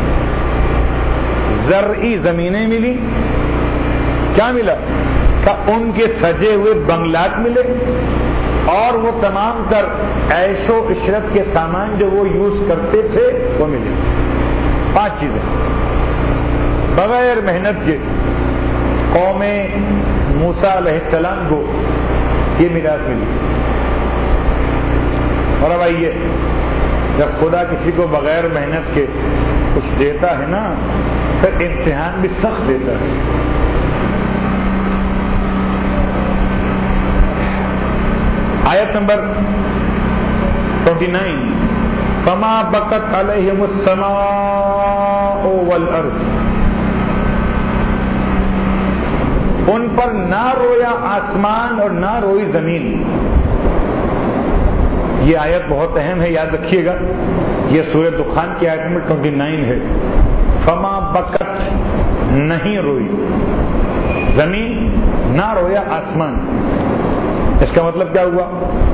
زرعی زمینیں ملی. کیا ملا؟ کہ ان کے سجے ہوئے بنگلات ملے، اور وہ تمام تر عیش و عشرت کے سامان جو وہ یوز کرتے تھے وہ ملے. 5 چیزیں بغیر محنت کے قوم موسیٰ علیہ السلام کو یہ میراث ملی. اور اب آئیے، جب خدا کسی کو بغیر محنت کے کچھ دیتا ہے نا، پھر امتحان بھی سخت دیتا ہے. آیت نمبر 29، فما بکت علیہم السماء والارض، ان پر نہ رویا آسمان اور نہ روئی زمین. یہ آیت بہت اہم ہے، یاد رکھیے گا. یہ سورہ دخان کی آیت نمبر 29 ہے. فما بکت، نہیں روئی زمین، نہ رویا آسمان. اس کا مطلب کیا ہوا؟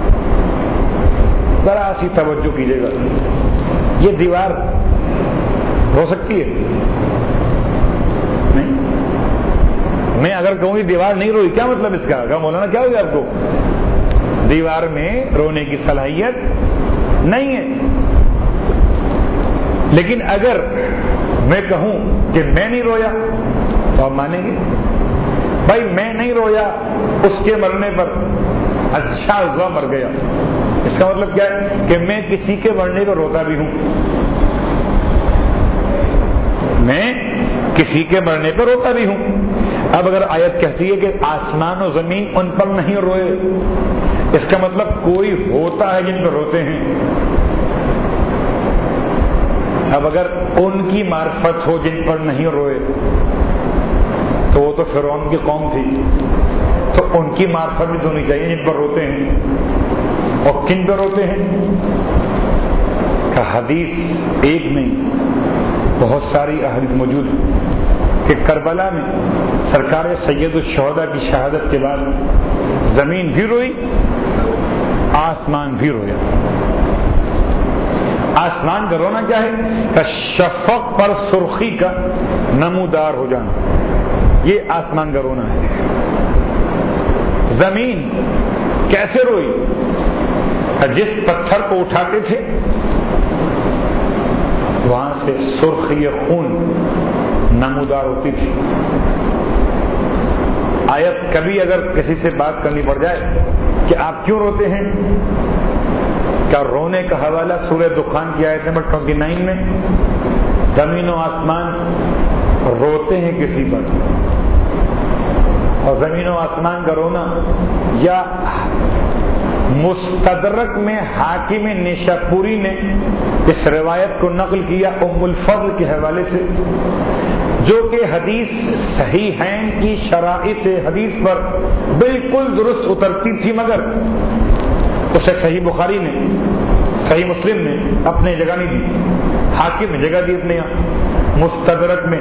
ذرا سی توجہ کیجیے گا. یہ دیوار رو سکتی ہے؟ نہیں. میں اگر کہوں یہ دیوار نہیں روئی، کیا مطلب اس کا؟ کہ مولانا کیا ہوگا آپ کو؟ دیوار میں رونے کی صلاحیت نہیں ہے. لیکن اگر میں کہوں کہ میں نہیں رویا تو آپ مانیں گے؟ بھائی میں نہیں رویا، اس کے مرنے پر اچھا ہوا مر گیا. اس کا مطلب کیا ہے؟ کہ میں کسی کے مرنے پر روتا بھی ہوں. میں کسی کے مرنے پر روتا بھی ہوں. اب اگر آیت کہتی ہے کہ آسمان و زمین ان پر نہیں روئے، اس کا مطلب کوئی ہوتا ہے جن پر روتے ہیں. اب اگر ان کی معرفت ہو جن پر نہیں روئے، تو وہ تو فرعون کی قوم تھی، تو ان کی معرفت بھی تو ہونی چاہیے جن پر روتے ہیں. اور کن پر روتے ہیں؟ کہ حدیث ایک نہیں، بہت ساری احادیث موجود ہیں کہ کربلا میں سرکار سید الشہداء کی شہادت کے بعد زمین بھی روئی، آسمان بھی رویا. آسمان کا رونا کیا ہے؟ کہ شفق پر سرخی کا نمودار ہو جانا، یہ آسمان کا رونا ہے. زمین کیسے روئی؟ جس پتھر کو اٹھاتے تھے وہاں سے سرخی خون نمودار ہوتی تھی. آیت کبھی اگر کسی سے بات کرنی پڑ جائے کہ آپ کیوں روتے ہیں، کیا رونے کا حوالہ سورہ دخان کی آیت نمبر 29 میں زمین و آسمان روتے ہیں کسی پر، اور زمین و آسمان کا رونا یا مستدرک میں حاکم نیشاپوری نے اس روایت کو نقل کیا ام الفضل کے حوالے سے، جو کہ حدیث صحیحین کی شرائط حدیث پر بالکل درست اترتی تھی، مگر اسے صحیح بخاری نے صحیح مسلم نے اپنے جگہ نہیں دی، حاکم نے جگہ دی اپنے یہاں مستدرک میں۔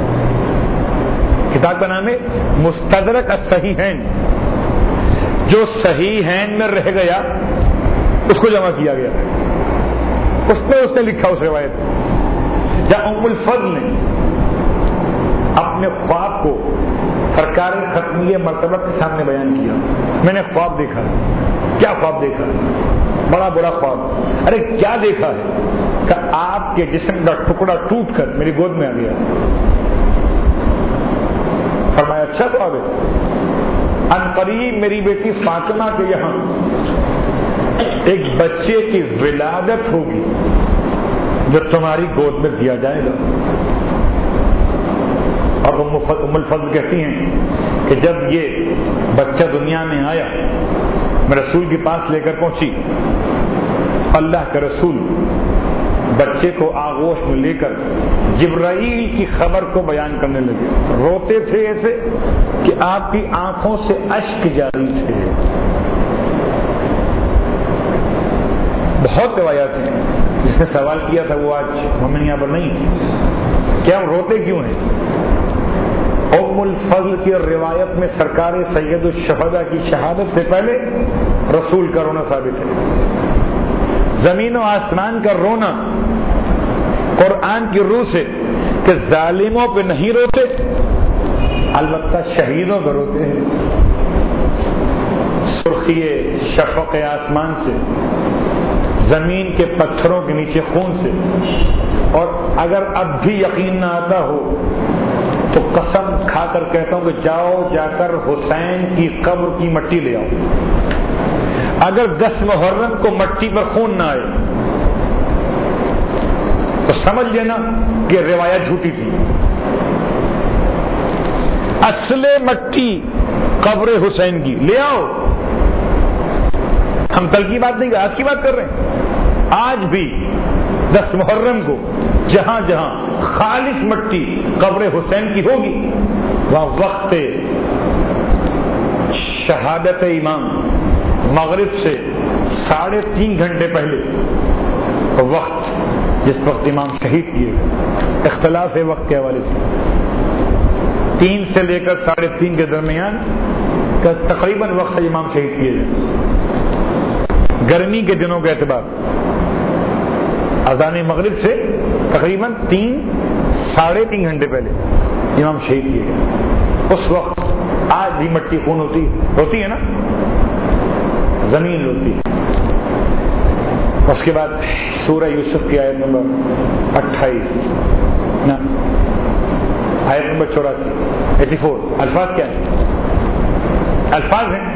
کتاب کا نام ہے مستدرک الصحیحین، جو صحیحین میں رہ گیا اس کو جمع کیا گیا، اس پہ اس نے لکھا اس روایت۔ جہاں ام الفضل نے اپنے خواب کو سرکار ختمیہ مرتبہ کے سامنے بیان کیا، میں نے خواب دیکھا۔ کیا خواب دیکھا؟ بڑا برا خواب۔ ارے کیا دیکھا ہے؟ کہ آپ کے جسم کا ٹکڑا ٹوٹ کر میری گود میں آ گیا۔ فرمایا اچھا خواب ہے، ان قریب میری بیٹی فاطمہ کے یہاں ایک بچے کی ولادت ہوگی جو تمہاری گود میں دیا جائے گا۔ اور ام الفضل کہتی ہیں کہ جب یہ بچہ دنیا میں آیا میں رسول کے پاس لے کر پہنچی، اللہ کے رسول بچے کو آغوش میں لے کر جبرائیل کی خبر کو بیان کرنے لگے، روتے تھے ایسے کہ آپ کی آنکھوں سے اشک جاری تھے۔ بہت روایات ہیں، جس نے سوال کیا تھا وہ آج ہمیں یہاں پر نہیں کہ ہم روتے کیوں ہیں۔ ام الفضل کی روایت میں سرکار سید الشہداء کی شہادت سے پہلے رسول کا رونا ثابت ہے۔ زمین و آسمان کا رونا قرآن کی روح سے کہ ظالموں پہ نہیں روتے، البتہ شہیدوں پہ روتے ہیں۔ سرخی شفق آسمان سے، زمین کے پتھروں کے نیچے خون سے، اور اگر اب بھی یقین نہ آتا ہو تو قسم کھا کر کہتا ہوں کہ جاؤ جا کر حسین کی قبر کی مٹی لے آؤ، اگر 10 محرم کو مٹی پر خون نہ آئے تو سمجھ لینا کہ روایت جھوٹی تھی۔ اصل مٹی قبر حسین کی لے آؤ۔ ہم کل کی بات نہیں آج کی بات کر رہے ہیں۔ آج بھی 10 محرم کو جہاں جہاں خالص مٹی قبر حسین کی ہوگی وہاں وقت شہادت امام مغرب سے 3.5 گھنٹے پہلے وقت جس وقت امام شہید کیے گئے، اختلاف ہے وقت کے حوالے سے، 3 سے لے کر 3.5 کے درمیان کا تقریباً وقت امام شہید کیے گئے۔ گرمی کے دنوں کے اعتبار اذان مغرب سے تقریباً 3-3.5 گھنٹے پہلے امام شہید کیے گئے۔ اس وقت آج بھی مٹی خون ہوتی ہے نا، زمین ہوتی ہے۔ اس کے بعد سورہ یوسف کی آیت نمبر 28 نا، آیت نمبر 84 الفاظ کیا ہیں؟ الفاظ ہیں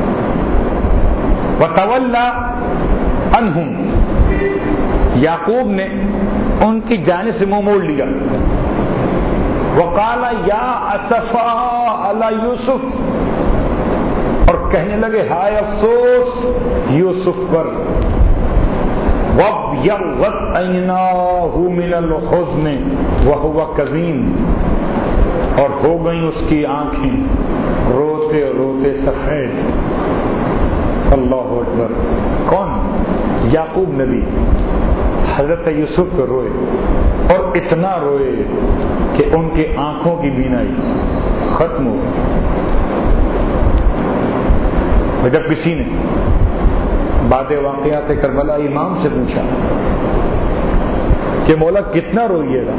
وَتَوَلَّى عَنْهُمْ، یعقوب نے ان کی جانب سے منہ موڑ لیا۔ وَقَالَ يَا أَسَفَىٰ عَلَىٰ يُوسُف، اور کہنے لگے ہائے افسوس یوسف پر۔ وَابْيَضَّتْ عَيْنَاهُ مِنَ الْحُزْنِ وَهُوَ كَظِيمٌ، اور ہو گئیں اس کی آنکھیں روتے روتے سفید۔ اللہ اکبر۔ کون؟ یعقوب نبی حضرت یوسف پہ روئے، اور اتنا روئے کہ ان کے آنکھوں کی بینائی ختم ہو گئی۔ اور جب کسی نے بعد واقعات کربلا امام سے پوچھا کہ مولا کتنا روئیے گا،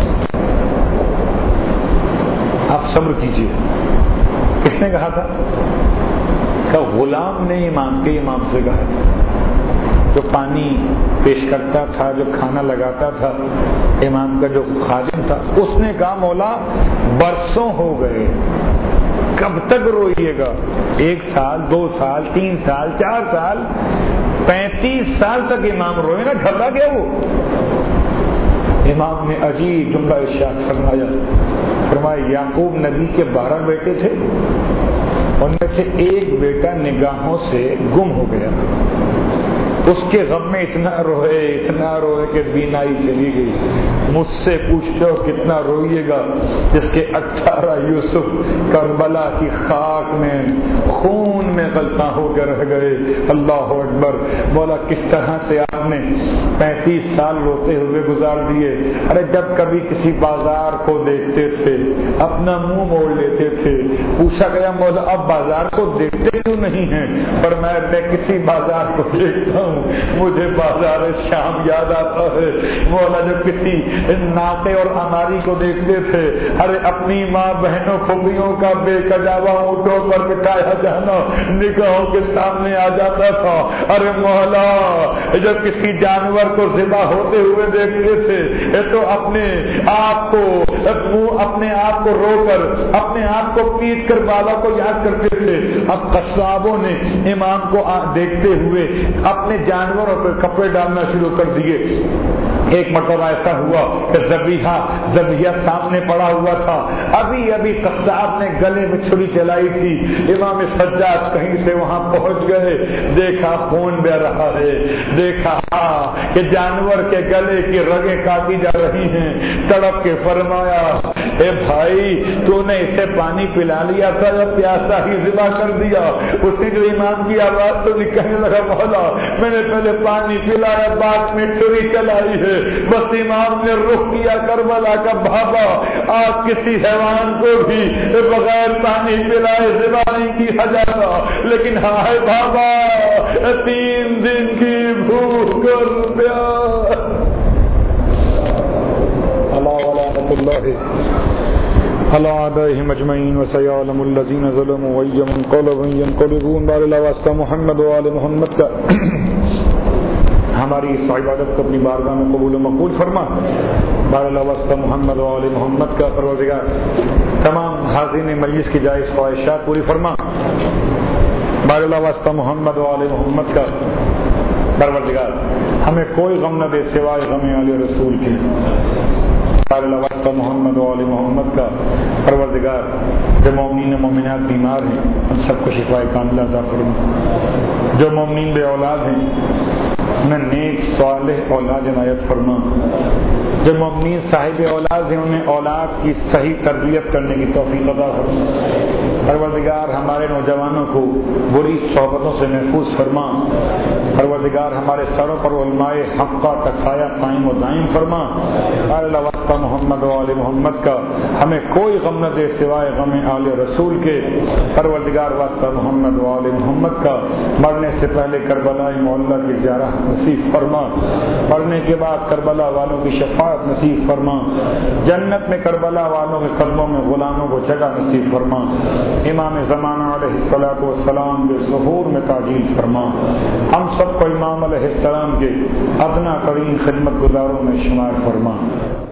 آپ صبر کیجیے، کس نے کہا تھا؟ کہ غلام نے امام سے کہا تھا، جو پانی پیش کرتا تھا، جو کھانا لگاتا تھا، امام کا جو خادم تھا، اس نے کہا مولا برسوں ہو گئے، کب تک روئیے گا؟ 1 سال 2 سال 3 سال 4 سال 35 سال تک امام روئے نا، گھبرا گیا وہ۔ امام نے عجیب جملہ ارشاد فرمایا یعقوب نبی کے 12 بیٹے تھے، ان میں سے ایک بیٹا نگاہوں سے گم ہو گیا. اس کے غم میں اتنا روئے کہ بینائی چلی گئی. مجھ سے پوچھتے ہو کتنا روئیے گا جس کے 18 یوسف کربلا کی خاک میں خون میں غلطاں ہو کر رہ گئے. اللہ اکبر. مولا کس طرح سے آپ نے 35 سال روتے ہوئے گزار دیے. ارے جب کبھی کسی بازار کو دیکھتے تھے اپنا منہ موڑ لیتے تھے. پوچھا گیا مولا اب بازار کو دیکھتے کیوں نہیں ہیں؟ پر میں کسی بازار کو دیکھتا ہوں مجھے بازار شام یاد آتا ہے. مولا جب کسی ناطے اور اناری کو دیکھتے تھے ارے اپنی ماں بہنوں پھوپھیوں کا بے کجاوا اونٹوں پر بٹھایا جانا نگاہوں کے سامنے آ جاتا تھا. ارے مولا جب کسی جانور کو ذبح ہوتے ہوئے دیکھتے تھے تو اپنے آپ کو رو کر اپنے آپ کو پیٹ کر بالا کو یاد کرتے تھے. اب قصابوں نے امام کو دیکھتے ہوئے اپنے جانوروں پر کپڑے ڈالنا شروع کر دیے. ایک مرتبہ ایسا ہوا کہ ذبیحہ سامنے پڑا ہوا تھا. ابھی قصاب نے گلے میں چھری چلائی تھی. امام سجاد کہیں سے وہاں پہنچ گئے. دیکھا خون بہ رہا ہے. دیکھا کہ جانور کے گلے کی رگیں کاٹی جا رہی ہیں. تڑپ کے فرمایا اے بھائی تو نے اسے پانی پلا لیا تھا یا پیاسا ہی ذبح کر دیا؟ اس نے جو امام کی آواز تو کہنے لگا مولا میں نے پہلے پانی پلایا بعد میں چھری چلائی ہے. بس امام نے رخ کیا کربلا کا بابا آپ کسی حیوان کو بھی بغیر پانی پلائے ذبح نہیں کیا جاتا. لیکن ہائے بابا 3 دن کی بھوک اور پیاس. اللہ ولعنۃ اللہ على أعدائهم أجمعين وسيعلم الذين ظلموا وأي منقلب ينقلبون. بار اللہ واسطہ محمد و آل محمد کا ہماری اس عبادت کو اپنی بارگاہ میں قبول و مقبول فرما. بار اللہ واسطہ محمد و آل محمد کا پروردگار تمام حاضرین مجلس کی جائز خواہشات پوری فرما. بار اللہ واسطہ محمد و آل محمد کا پروردگار ہمیں کوئی غم نہ دے سوائے غم آل رسول کی. واسطہ محمد و آل محمد کا پروردگار جو مومنین مومنات بیمار ہیں ان سب کو شفائے کاملہ عطا فرما. جو مومنین بے اولاد ہیں انہیں نیک صالح اولاد عنایت فرما. جو مومنین صاحب اولاد ہیں انہیں اولاد کی صحیح تربیت کرنے کی توفیق عطا فرما. پروردگار ہمارے نوجوانوں کو بری صحبتوں سے محفوظ فرما. پروردگار ہمارے سروں پر علماء حق کا سایہ قائم و دائم فرما. اللہ واسطہ محمد و آل محمد کا ہمیں کوئی غم نہ دے سوائے غم آل رسول کے. پروردگار واسطہ محمد و آل محمد کا مرنے سے پہلے کربلا معلیٰ کی زیارت نصیب فرما. مرنے کے بعد کربلا والوں کی شفاعت نصیب فرما. جنت میں کربلا والوں کے قدموں میں غلاموں کو جگہ نصیب فرما. امام زمانہ علیہ الصلوۃ والسلام کے ظہور میں تعجیل فرما. ہم سب کو امام علیہ السلام کے ادنا ترین خدمت گزاروں میں شمار فرما.